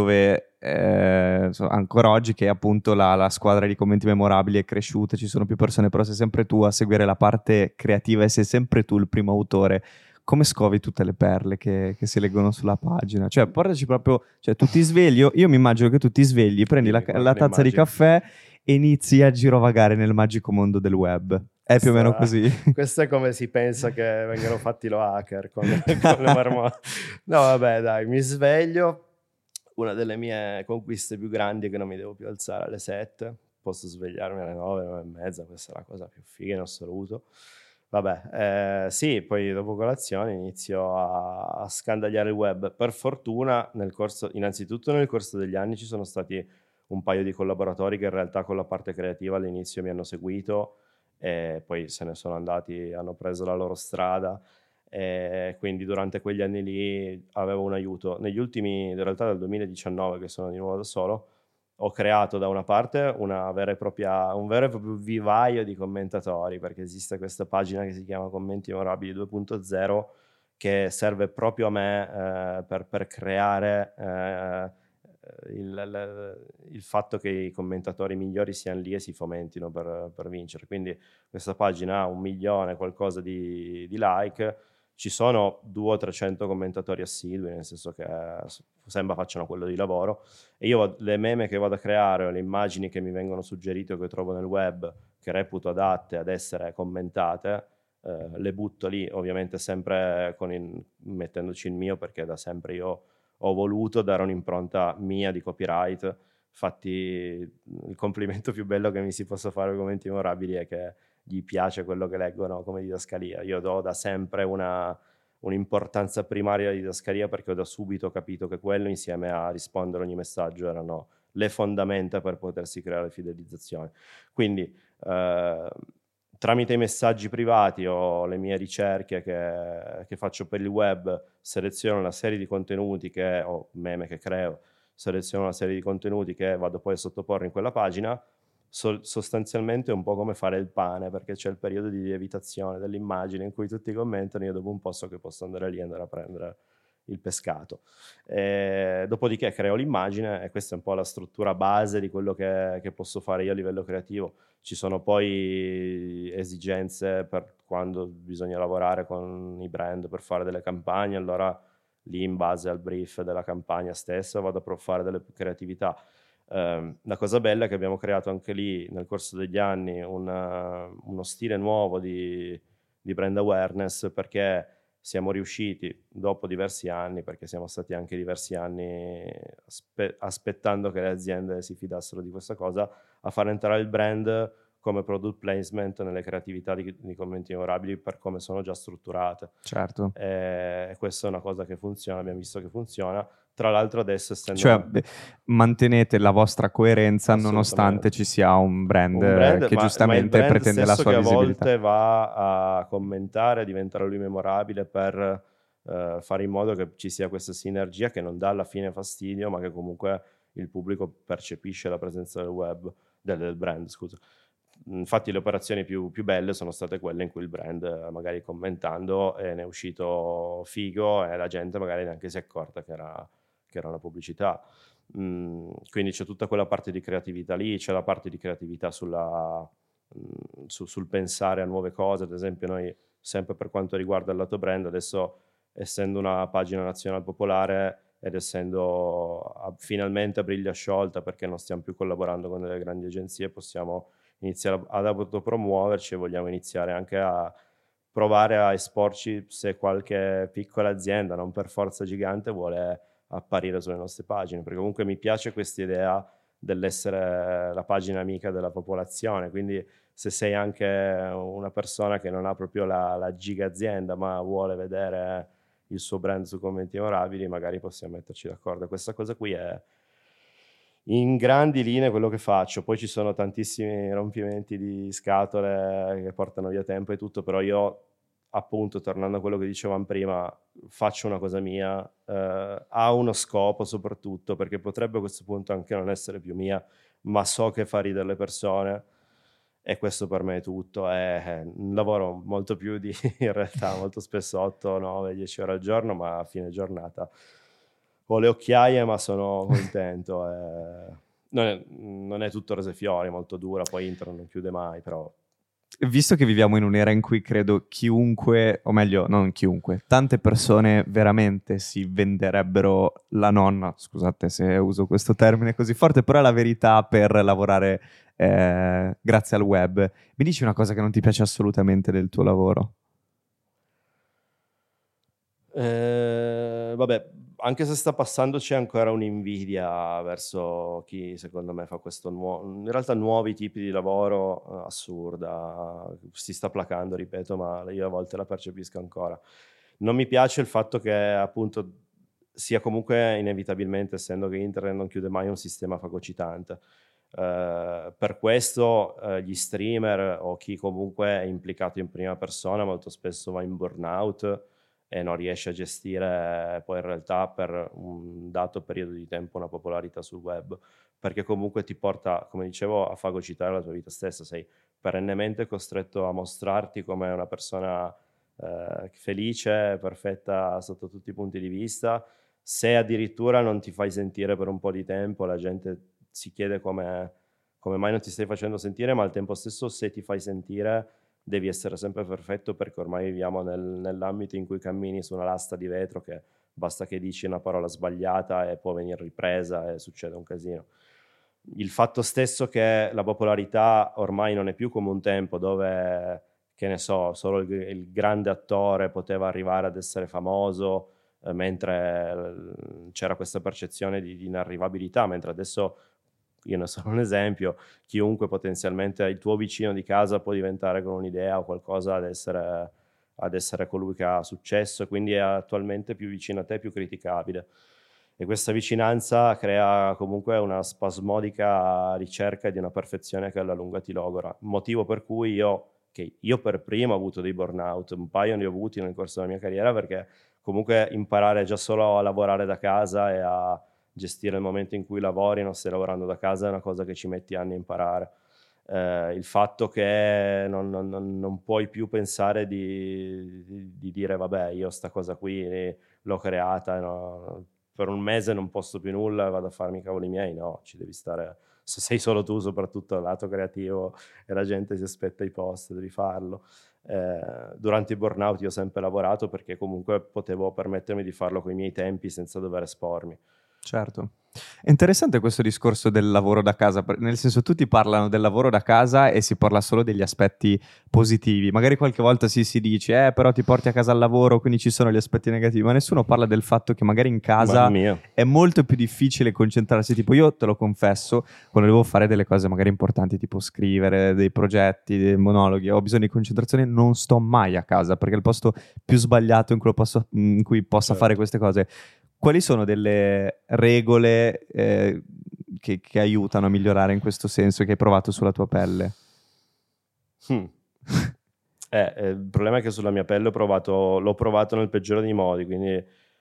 ancora oggi che appunto la squadra di commenti memorabili è cresciuta, ci sono più persone, però sei sempre tu a seguire la parte creativa e sei sempre tu il primo autore, come scovi tutte le perle che si leggono sulla pagina? Cioè, portaci proprio, cioè tu ti svegli, io mi immagino che tu ti svegli, prendi Dimmi la qualche tazza di immagine. caffè e inizi a girovagare nel magico mondo del web. È più o meno così. Questo è come si pensa che vengano fatti lo hacker con le marmotte. No, vabbè, dai, mi sveglio. Una delle mie conquiste più grandi è che non mi devo più alzare alle 7. Posso svegliarmi alle 9, 9 e mezza. Questa è la cosa più figa in assoluto. Vabbè, sì, poi dopo colazione inizio a scandagliare il web. Per fortuna, innanzitutto nel corso degli anni ci sono stati un paio di collaboratori che in realtà con la parte creativa all'inizio mi hanno seguito e poi se ne sono andati, hanno preso la loro strada e quindi durante quegli anni lì avevo un aiuto. Negli ultimi, in realtà dal 2019 che sono di nuovo da solo, ho creato da una parte un vero e proprio vivaio di commentatori, perché esiste questa pagina che si chiama Commenti Memorabili 2.0 che serve proprio a me per creare il fatto che i commentatori migliori siano lì e si fomentino per vincere. Quindi questa pagina ha 1 milione qualcosa di like, ci sono 200 o 300 commentatori assidui, nel senso che sembra facciano quello di lavoro, e io le meme che vado a creare o le immagini che mi vengono suggerite o che trovo nel web che reputo adatte ad essere commentate, le butto lì, ovviamente sempre mettendoci il mio, perché da sempre io ho voluto dare un'impronta mia di copyright. Infatti il complimento più bello che mi si possa fare ai commenti memorabili è che gli piace quello che leggono come didascalia. Io do da sempre un'importanza primaria alla didascalia, perché ho da subito capito che quello, insieme a rispondere a ogni messaggio, erano le fondamenta per potersi creare fidelizzazione. Quindi tramite i messaggi privati o le mie ricerche che faccio per il web, seleziono una serie di contenuti o meme che creo, seleziono una serie di contenuti che vado poi a sottoporre in quella pagina. Sostanzialmente è un po' come fare il pane, perché c'è il periodo di lievitazione dell'immagine in cui tutti commentano, io dopo un po' so che posso andare lì e andare a prendere il pescato. Dopodiché creo l'immagine e questa è un po' la struttura base di quello che posso fare io a livello creativo. Ci sono poi esigenze per quando bisogna lavorare con i brand per fare delle campagne, allora lì in base al brief della campagna stessa vado a fare delle creatività. La cosa bella è che abbiamo creato anche lì nel corso degli anni uno stile nuovo di brand awareness, perché siamo riusciti dopo diversi anni, perché siamo stati anche diversi anni aspettando che le aziende si fidassero di questa cosa, a far entrare il brand come product placement nelle creatività di commenti memorabili per come sono già strutturate. Certo. Questa è una cosa che funziona, abbiamo visto che funziona. Tra l'altro adesso Cioè, mantenete la vostra coerenza nonostante ci sia un brand che ma il giustamente brand pretende la sua che visibilità. a volte va a commentare, a diventare lui memorabile per fare in modo che ci sia questa sinergia che non dà alla fine fastidio, ma che comunque il pubblico percepisce la presenza del brand, scusa. Infatti le operazioni più belle sono state quelle in cui il brand, magari commentando, ne è uscito figo e la gente magari neanche si è accorta che era una pubblicità. Quindi c'è tutta quella parte di creatività lì, c'è la parte di creatività sul pensare a nuove cose. Ad esempio noi, sempre per quanto riguarda il lato brand, adesso essendo una pagina nazionale popolare ed essendo finalmente a briglia sciolta, perché non stiamo più collaborando con delle grandi agenzie, possiamo iniziare ad autopromuoverci e vogliamo iniziare anche a provare a esporci se qualche piccola azienda, non per forza gigante, vuole apparire sulle nostre pagine, perché comunque mi piace questa idea dell'essere la pagina amica della popolazione. Quindi se sei anche una persona che non ha proprio la giga azienda ma vuole vedere il suo brand su commenti memorabili, magari possiamo metterci d'accordo. Questa cosa qui è in grandi linee quello che faccio. Poi ci sono tantissimi rompimenti di scatole che portano via tempo e tutto, però io, appunto, tornando a quello che dicevamo prima, faccio una cosa mia, ha uno scopo soprattutto, perché potrebbe a questo punto anche non essere più mia, ma so che fa ridere le persone. e questo per me è tutto. È un lavoro molto più di in realtà molto spesso 8, 9, 10 ore al giorno, ma a fine giornata ho le occhiaie ma sono contento. Non è tutto rose e fiori, è molto dura, poi internet non chiude mai, però Visto che viviamo in un'era in cui credo chiunque, o meglio, non chiunque, tante persone veramente si venderebbero la nonna, scusate se uso questo termine così forte, però è la verità, per lavorare grazie al web. Mi dici una cosa che non ti piace assolutamente del tuo lavoro? Vabbè, anche se sta passando c'è ancora un'invidia verso chi secondo me fa questo in realtà nuovi tipi di lavoro, assurda, si sta placando, ripeto, ma io a volte la percepisco ancora. Non mi piace il fatto che appunto sia comunque inevitabilmente, essendo che internet non chiude mai, un sistema fagocitante. Per questo gli streamer o chi comunque è implicato in prima persona molto spesso va in burnout e non riesce a gestire poi in realtà per un dato periodo di tempo una popolarità sul web, perché comunque ti porta, come dicevo, a fagocitare la tua vita stessa, sei perennemente costretto a mostrarti come una persona felice, perfetta sotto tutti i punti di vista. Se addirittura non ti fai sentire per un po' di tempo, la gente si chiede come mai non ti stai facendo sentire, ma al tempo stesso se ti fai sentire devi essere sempre perfetto, perché ormai viviamo nell'ambito in cui cammini su una lastra di vetro che basta che dici una parola sbagliata e può venire ripresa e succede un casino. Il fatto stesso che la popolarità ormai non è più come un tempo dove, che ne so, solo il grande attore poteva arrivare ad essere famoso, mentre c'era questa percezione di inarrivabilità, mentre adesso, io ne sono un esempio, chiunque potenzialmente il tuo vicino di casa può diventare con un'idea o qualcosa ad essere colui che ha successo, e quindi è attualmente più vicino a te, più criticabile. E questa vicinanza crea comunque una spasmodica ricerca di una perfezione che alla lunga ti logora. Motivo per cui io per primo ho avuto dei burnout, un paio ne ho avuti nel corso della mia carriera, perché comunque imparare già solo a lavorare da casa e a gestire il momento in cui lavori, non stai lavorando da casa, è una cosa che ci metti anni a imparare. Il fatto che non puoi più pensare di dire vabbè, io sta cosa qui l'ho creata, no? Per un mese non posto più nulla, vado a farmi i cavoli miei, no, ci devi stare, se sei solo tu soprattutto al lato creativo e la gente si aspetta i post, devi farlo. Durante il burnout io ho sempre lavorato perché comunque potevo permettermi di farlo coi miei tempi senza dover espormi. Certo. È interessante questo discorso del lavoro da casa, nel senso tutti parlano del lavoro da casa e si parla solo degli aspetti positivi. Magari qualche volta si dice, però ti porti a casa al lavoro, quindi ci sono gli aspetti negativi, ma nessuno parla del fatto che magari in casa è molto più difficile concentrarsi. Tipo io te lo confesso, quando devo fare delle cose magari importanti, tipo scrivere dei progetti, dei monologhi, ho bisogno di concentrazione, non sto mai a casa, perché è il posto più sbagliato in cui possa fare queste cose. Quali sono delle regole che aiutano a migliorare in questo senso, che hai provato sulla tua pelle? Il problema è che sulla mia pelle l'ho provato nel peggiore dei modi, quindi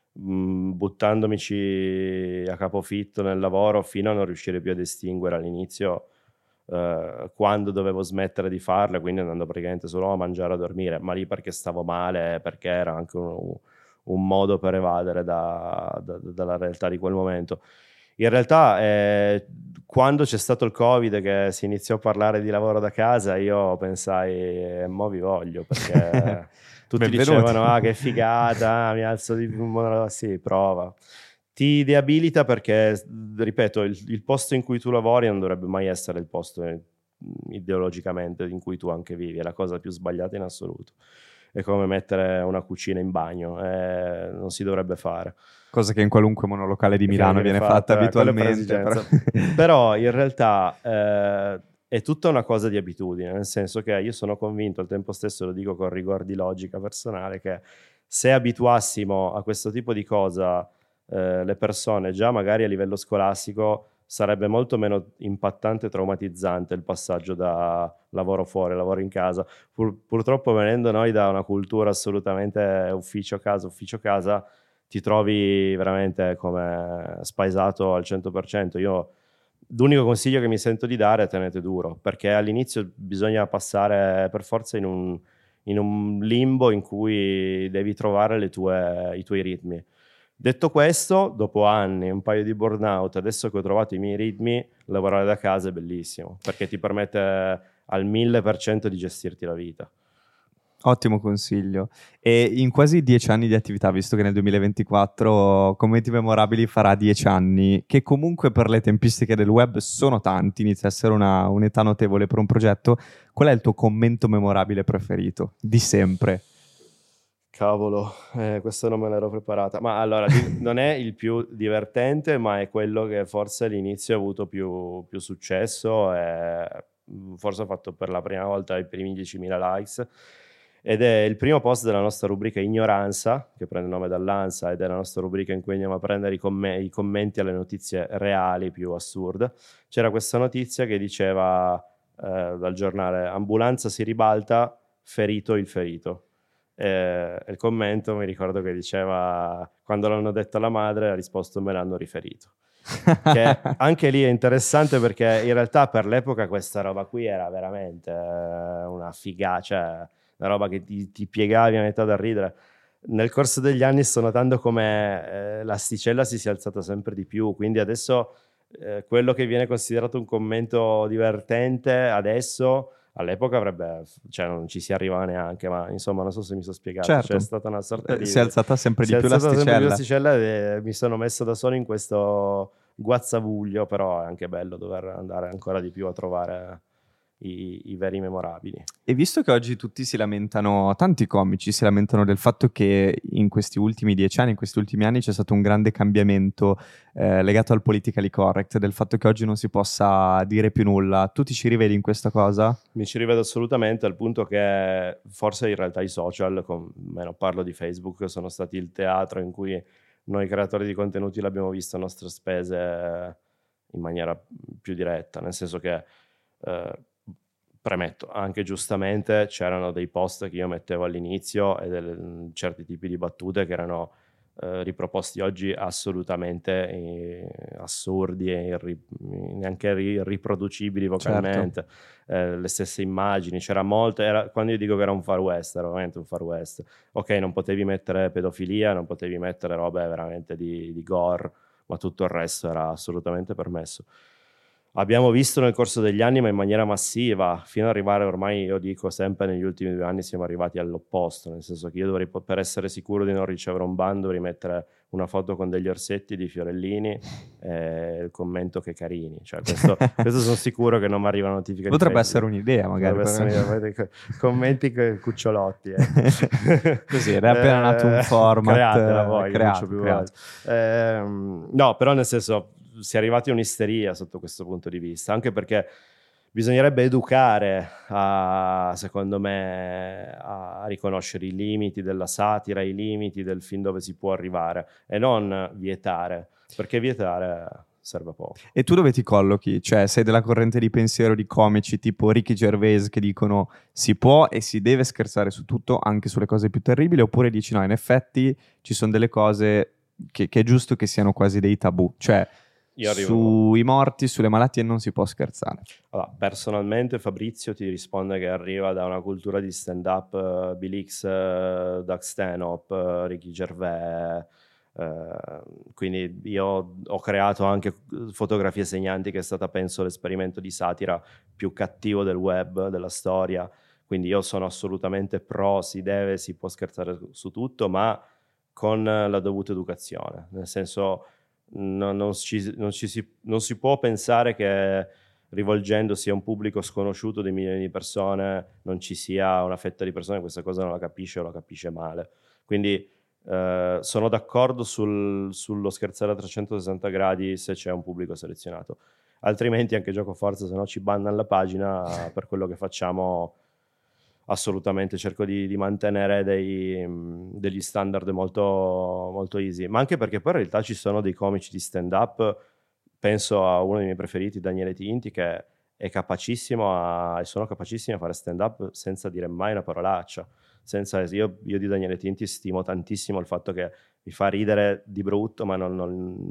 buttandomici a capofitto nel lavoro fino a non riuscire più a distinguere all'inizio quando dovevo smettere di farle, quindi andando praticamente solo a mangiare e a dormire, ma lì perché stavo male, perché era anche un modo per evadere dalla realtà di quel momento. In realtà quando c'è stato il Covid, che si iniziò a parlare di lavoro da casa, io pensai mo vi voglio, perché tutti dicevano che figata, mi alzo di sì, prova. Ti deabilita perché, ripeto, il posto in cui tu lavori non dovrebbe mai essere il posto ideologicamente in cui tu anche vivi, è la cosa più sbagliata in assoluto. È come mettere una cucina in bagno, non si dovrebbe fare. Cosa che in qualunque monolocale di Milano viene fatta abitualmente. Però in realtà è tutta una cosa di abitudine, nel senso che io sono convinto, al tempo stesso lo dico con rigor di logica personale, che se abituassimo a questo tipo di cosa le persone, già magari a livello scolastico, sarebbe molto meno impattante e traumatizzante il passaggio da lavoro fuori, lavoro in casa. Purtroppo venendo noi da una cultura assolutamente ufficio casa, ti trovi veramente come spaesato al 100%. Io L'unico consiglio che mi sento di dare è tenete duro, perché all'inizio bisogna passare per forza in un limbo in cui devi trovare i tuoi ritmi. Detto questo, dopo anni, un paio di burnout, adesso che ho trovato i miei ritmi, lavorare da casa è bellissimo, perché ti permette al 1000% di gestirti la vita. Ottimo consiglio. E in quasi 10 anni di attività, visto che nel 2024 Commenti Memorabili farà 10 anni, che comunque per le tempistiche del web sono tanti, inizia a essere un'età notevole per un progetto, qual è il tuo commento memorabile preferito di sempre? Cavolo, questa non me l'ero preparata. Ma allora, non è il più divertente, ma è quello che forse all'inizio ha avuto più successo. Forse ho fatto per la prima volta i primi 10.000 likes. Ed è il primo post della nostra rubrica Ignoranza, che prende nome dall'ANSA, ed è la nostra rubrica in cui andiamo a prendere i commenti alle notizie reali più assurde. C'era questa notizia che diceva dal giornale: ambulanza si ribalta, ferito il ferito. Il commento mi ricordo che diceva: quando l'hanno detto alla madre ha risposto me l'hanno riferito. Che anche lì è interessante, perché in realtà per l'epoca questa roba qui era veramente una figata, cioè una roba che ti piegavi a metà da ridere. Nel corso degli anni sto notando come l'asticella si sia alzata sempre di più, quindi adesso quello che viene considerato un commento divertente adesso all'epoca cioè non ci si arrivava neanche, ma insomma non so se mi sono spiegato. Certo. C'è stata una sorta di... Si è alzata sempre di più l'asticella e mi sono messo da solo in questo guazzabuglio, però è anche bello dover andare ancora di più a trovare i veri memorabili. E visto che oggi tutti si lamentano, tanti comici si lamentano del fatto che in questi ultimi 10 anni, in questi ultimi anni c'è stato un grande cambiamento legato al politically correct, del fatto che oggi non si possa dire più nulla, tu ti ci rivedi in questa cosa? Mi ci rivedo assolutamente, al punto che forse in realtà i social, non parlo di Facebook, sono stati il teatro in cui noi creatori di contenuti l'abbiamo visto a nostre spese in maniera più diretta, nel senso che premetto, anche giustamente c'erano dei post che io mettevo all'inizio e certi tipi di battute che erano riproposti oggi assolutamente assurdi e neanche riproducibili vocalmente. Certo. Le stesse immagini, c'era molto, quando io dico che era un far west, era veramente un far west. Ok, non potevi mettere pedofilia, non potevi mettere robe veramente di gore, ma tutto il resto era assolutamente permesso. Abbiamo visto nel corso degli anni, ma in maniera massiva, fino ad arrivare ormai, io dico sempre, negli ultimi 2 anni siamo arrivati all'opposto, nel senso che io dovrei, per essere sicuro di non ricevere un ban, dovrei mettere una foto con degli orsetti di fiorellini e il commento che carini. Cioè, questo sono sicuro che non mi arriva notifica. Potrebbe essere un'idea, magari. Commenti cucciolotti. Così, era appena nato un format. Createla voi, no, però nel senso... si è arrivati a un'isteria sotto questo punto di vista, anche perché bisognerebbe educare secondo me a riconoscere i limiti della satira, i limiti del fin dove si può arrivare, e non vietare, perché vietare serve a poco. E tu dove ti collochi? Cioè, sei della corrente di pensiero di comici tipo Ricky Gervais che dicono si può e si deve scherzare su tutto, anche sulle cose più terribili, oppure dici no, in effetti ci sono delle cose che è giusto che siano quasi dei tabù, cioè sui morti, sulle malattie non si può scherzare. Allora, personalmente Fabrizio ti risponde che arriva da una cultura di stand-up, Bill X, Doug Stanhope, Ricky Gervais, quindi io ho creato anche Fotografie segnanti, che è stata penso l'esperimento di satira più cattivo del web, della storia, quindi io sono assolutamente pro, si può scherzare su tutto, ma con la dovuta educazione, nel senso non si può pensare che rivolgendosi a un pubblico sconosciuto di milioni di persone non ci sia una fetta di persone che questa cosa non la capisce o la capisce male. Quindi sono d'accordo sullo scherzare a 360 gradi se c'è un pubblico selezionato, altrimenti anche gioco forza, se no ci bannano la pagina. Per quello che facciamo assolutamente cerco di mantenere degli standard molto, molto easy, ma anche perché poi in realtà ci sono dei comici di stand-up, penso a uno dei miei preferiti, Daniele Tinti, che è capacissimo e sono capacissimi a fare stand-up senza dire mai una parolaccia. Io di Daniele Tinti stimo tantissimo il fatto che mi fa ridere di brutto, ma non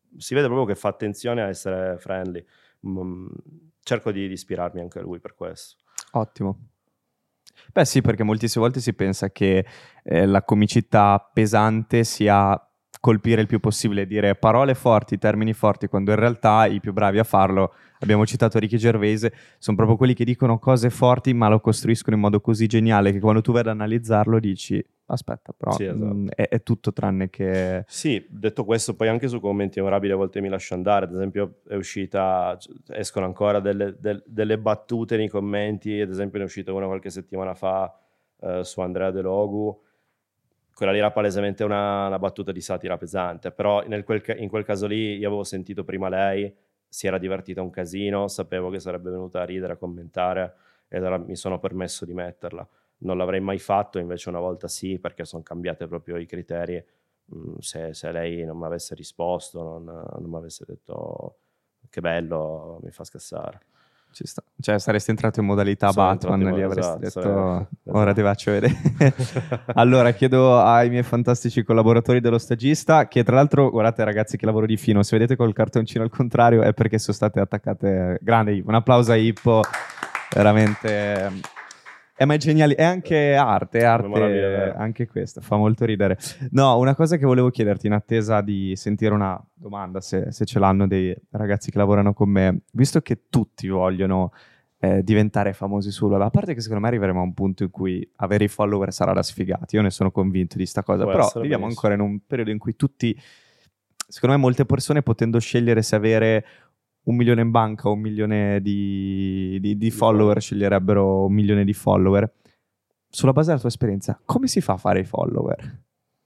si vede proprio che fa attenzione a essere friendly. Cerco di ispirarmi anche a lui per questo. Ottimo. Beh sì, perché moltissime volte si pensa che la comicità pesante sia colpire il più possibile, dire parole forti, termini forti, quando in realtà i più bravi a farlo, abbiamo citato Ricky Gervais, sono proprio quelli che dicono cose forti ma lo costruiscono in modo così geniale che quando tu vai ad analizzarlo dici aspetta, però Sì, esatto. è tutto tranne che... Sì, detto questo, poi anche su commenti memorabili a volte mi lascio andare. Ad esempio escono ancora delle battute nei commenti, ad esempio ne è uscita una qualche settimana fa su Andrea De Logu. Quella lì era palesemente una battuta di satira pesante, però in quel caso lì io avevo sentito prima lei, si era divertita un casino, sapevo che sarebbe venuta a ridere, a commentare, ed allora mi sono permesso di metterla. Non l'avrei mai fatto, invece una volta sì, perché sono cambiati proprio i criteri. Se lei non mi avesse risposto, non mi avesse detto che bello, mi fa scassare. Ci sta. Cioè saresti entrato in modalità Sono Batman, entrato in lì avresti esatto, detto ora ti esatto. faccio vedere. Allora chiedo ai miei fantastici collaboratori dello stagista, che tra l'altro guardate ragazzi che lavoro di fino, se vedete col cartoncino al contrario è perché sono state attaccate. Grande Ippo, un applauso a Ippo, veramente. Ma è geniale, è anche arte Memorabile, vero. anche questo, fa molto ridere. No, una cosa che volevo chiederti in attesa di sentire una domanda, se ce l'hanno dei ragazzi che lavorano con me, visto che tutti vogliono diventare famosi sul web, a parte che secondo me arriveremo a un punto in cui avere i follower sarà da sfigati, io ne sono convinto di sta cosa, Può però essere, viviamo benissimo. ancora in un periodo in cui tutti, secondo me molte persone potendo scegliere se avere 1 milione in banca o 1 milione di follower, sceglierebbero 1 milione di follower. Sulla base della tua esperienza, come si fa a fare i follower?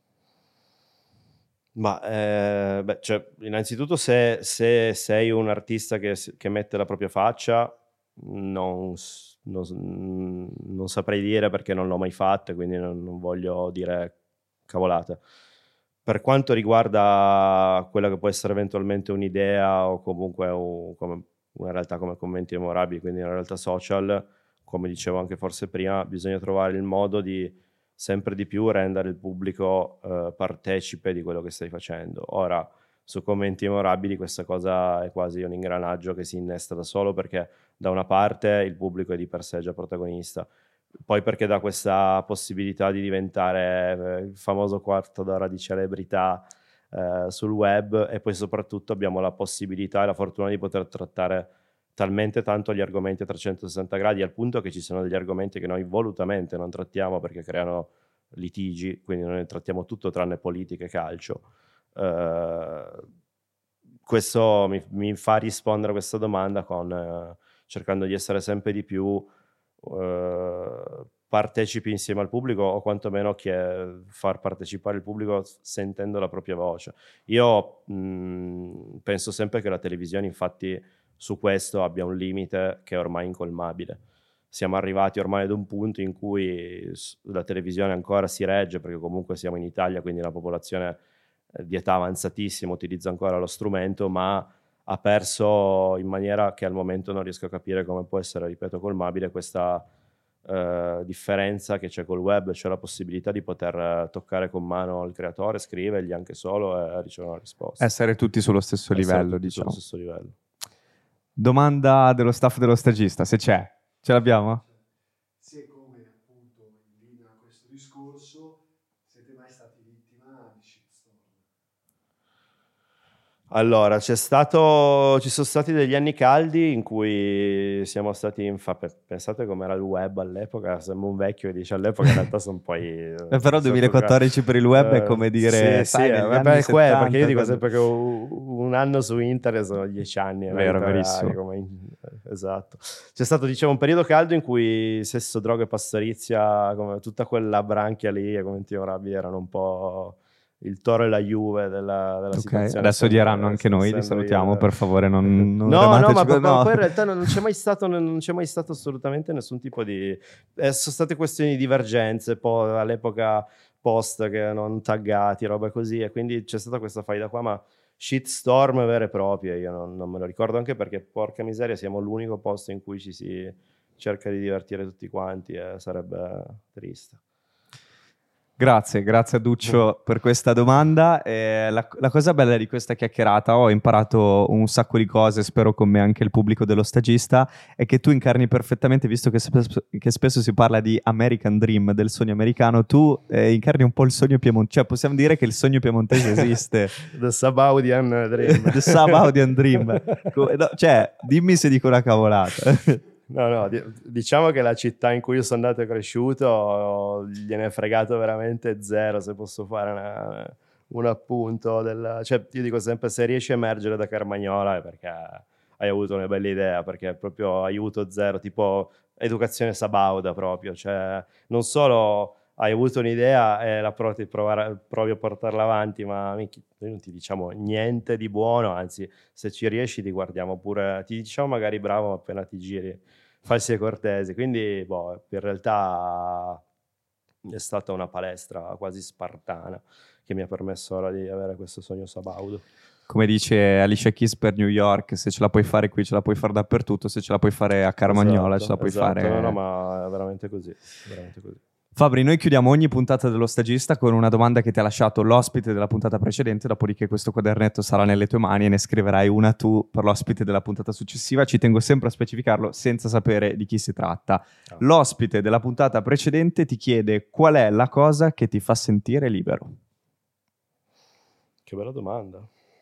Ma cioè, innanzitutto se sei un artista che mette la propria faccia, non saprei dire perché non l'ho mai fatto e quindi non voglio dire cavolate. Per quanto riguarda quella che può essere eventualmente un'idea o comunque come una realtà come commenti memorabili, quindi una realtà social, come dicevo anche forse prima, bisogna trovare il modo di sempre di più rendere il pubblico partecipe di quello che stai facendo. Ora, su commenti memorabili questa cosa è quasi un ingranaggio che si innesta da solo, perché da una parte il pubblico è di per sé già protagonista, poi perché dà questa possibilità di diventare il famoso quarto d'ora di celebrità sul web, e poi soprattutto abbiamo la possibilità e la fortuna di poter trattare talmente tanto gli argomenti a 360 gradi, al punto che ci sono degli argomenti che noi volutamente non trattiamo perché creano litigi, quindi noi trattiamo tutto tranne politica e calcio. Questo mi fa rispondere a questa domanda cercando di essere sempre di più partecipi insieme al pubblico, o quantomeno far partecipare il pubblico sentendo la propria voce. Io penso sempre che la televisione, infatti, su questo abbia un limite che è ormai incolmabile. Siamo arrivati ormai ad un punto in cui la televisione ancora si regge, perché comunque siamo in Italia, quindi la popolazione di età avanzatissima utilizza ancora lo strumento, ma ha perso in maniera che al momento non riesco a capire come può essere, ripeto, colmabile questa differenza che c'è col web, cioè la possibilità di poter toccare con mano il creatore, scrivergli anche solo e ricevere una risposta. Essere tutti sullo stesso livello, diciamo. Sullo stesso livello. Domanda dello staff dello stagista, se c'è. Ce l'abbiamo? Se come appunto in linea a questo discorso siete mai stati vittima di shitstorm? Allora, ci sono stati degli anni caldi in cui siamo stati pensate com'era il web all'epoca, sembra un vecchio che dice all'epoca, in realtà sono poi... Però 2014 per il web è come dire, sì, negli anni 70, perché io dico quando... sempre che un anno su internet sono 10 anni. Vero, verissimo. Esatto. C'è stato, diciamo, un periodo caldo in cui sesso, droga e pastorizia, come tutta quella branchia lì, e commenti memorabili erano un po' il Toro e la Juve della situazione. Adesso diranno anche noi, li salutiamo, per favore, non no, remateci ma no. poi in realtà non c'è mai stato assolutamente nessun tipo di... sono state questioni di divergenze, poi all'epoca post che non taggati, roba così, e quindi c'è stata questa faida qua, ma shitstorm vere e proprie io non me lo ricordo, anche perché porca miseria siamo l'unico posto in cui ci si cerca di divertire tutti quanti e sarebbe triste. Grazie a Duccio per questa domanda. La cosa bella di questa chiacchierata, ho imparato un sacco di cose, spero con me anche il pubblico dello stagista, è che tu incarni perfettamente, visto che spesso si parla di American Dream, del sogno americano, tu incarni un po' il sogno piemontese, cioè possiamo dire che il sogno piemontese esiste. The Sabaudian Dream. The Sabaudian Dream. No, cioè, dimmi se dico una cavolata. No, diciamo che la città in cui io sono nato e cresciuto gliene è fregato veramente zero, se posso fare un appunto. Cioè, io dico sempre, se riesci a emergere da Carmagnola è perché hai avuto una bella idea, perché è proprio aiuto zero, tipo educazione sabauda proprio. Cioè, non solo hai avuto un'idea e la provi a portarla avanti, ma noi non ti diciamo niente di buono, anzi, se ci riesci ti guardiamo pure, ti diciamo magari bravo, ma appena ti giri falsi e cortesi. Quindi in realtà è stata una palestra quasi spartana che mi ha permesso ora di avere questo sogno sabaudo. Come dice Alicia Keys per New York, se ce la puoi fare qui ce la puoi fare dappertutto, se ce la puoi fare a Carmagnola ce la puoi fare... No, ma è veramente così. Fabri, noi chiudiamo ogni puntata dello stagista con una domanda che ti ha lasciato l'ospite della puntata precedente, dopodiché questo quadernetto sarà nelle tue mani e ne scriverai una tu per l'ospite della puntata successiva. Ci tengo sempre a specificarlo senza sapere di chi si tratta. L'ospite della puntata precedente ti chiede qual è la cosa che ti fa sentire libero. Che bella domanda.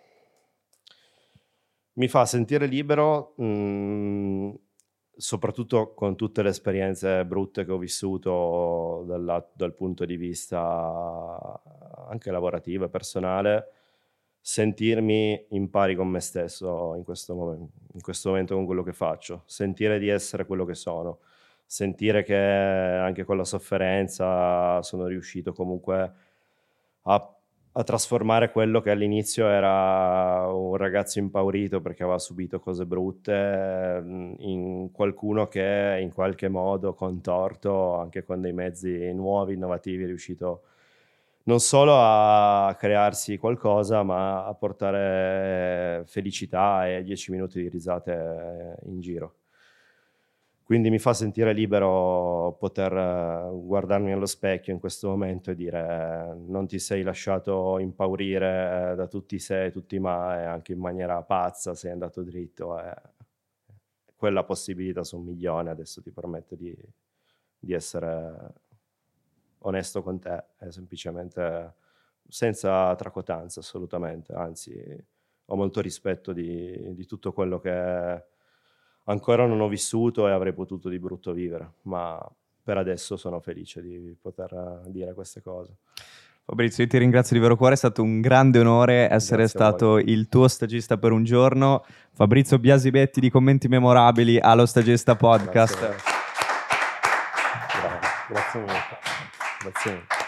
Mi fa sentire libero... soprattutto con tutte le esperienze brutte che ho vissuto dal punto di vista anche lavorativo e personale, sentirmi in pari con me stesso in questo momento con quello che faccio, sentire di essere quello che sono, sentire che anche con la sofferenza sono riuscito comunque a trasformare quello che all'inizio era un ragazzo impaurito perché aveva subito cose brutte in qualcuno che in qualche modo contorto, anche con dei mezzi nuovi, innovativi, è riuscito non solo a crearsi qualcosa ma a portare felicità e 10 minuti di risate in giro. Quindi mi fa sentire libero poter guardarmi allo specchio in questo momento e dire non ti sei lasciato impaurire da tutti i se e tutti i ma, e anche in maniera pazza sei andato dritto. Quella possibilità su 1 milione adesso ti permette di essere onesto con te, semplicemente senza tracotanza assolutamente, anzi ho molto rispetto di tutto quello che ancora non ho vissuto e avrei potuto di brutto vivere, ma per adesso sono felice di poter dire queste cose. Fabrizio, io ti ringrazio di vero cuore, è stato un grande onore essere stato il tuo stagista per un giorno. Fabrizio Biasibetti di Commenti Memorabili allo Stagista Podcast. Grazie mille.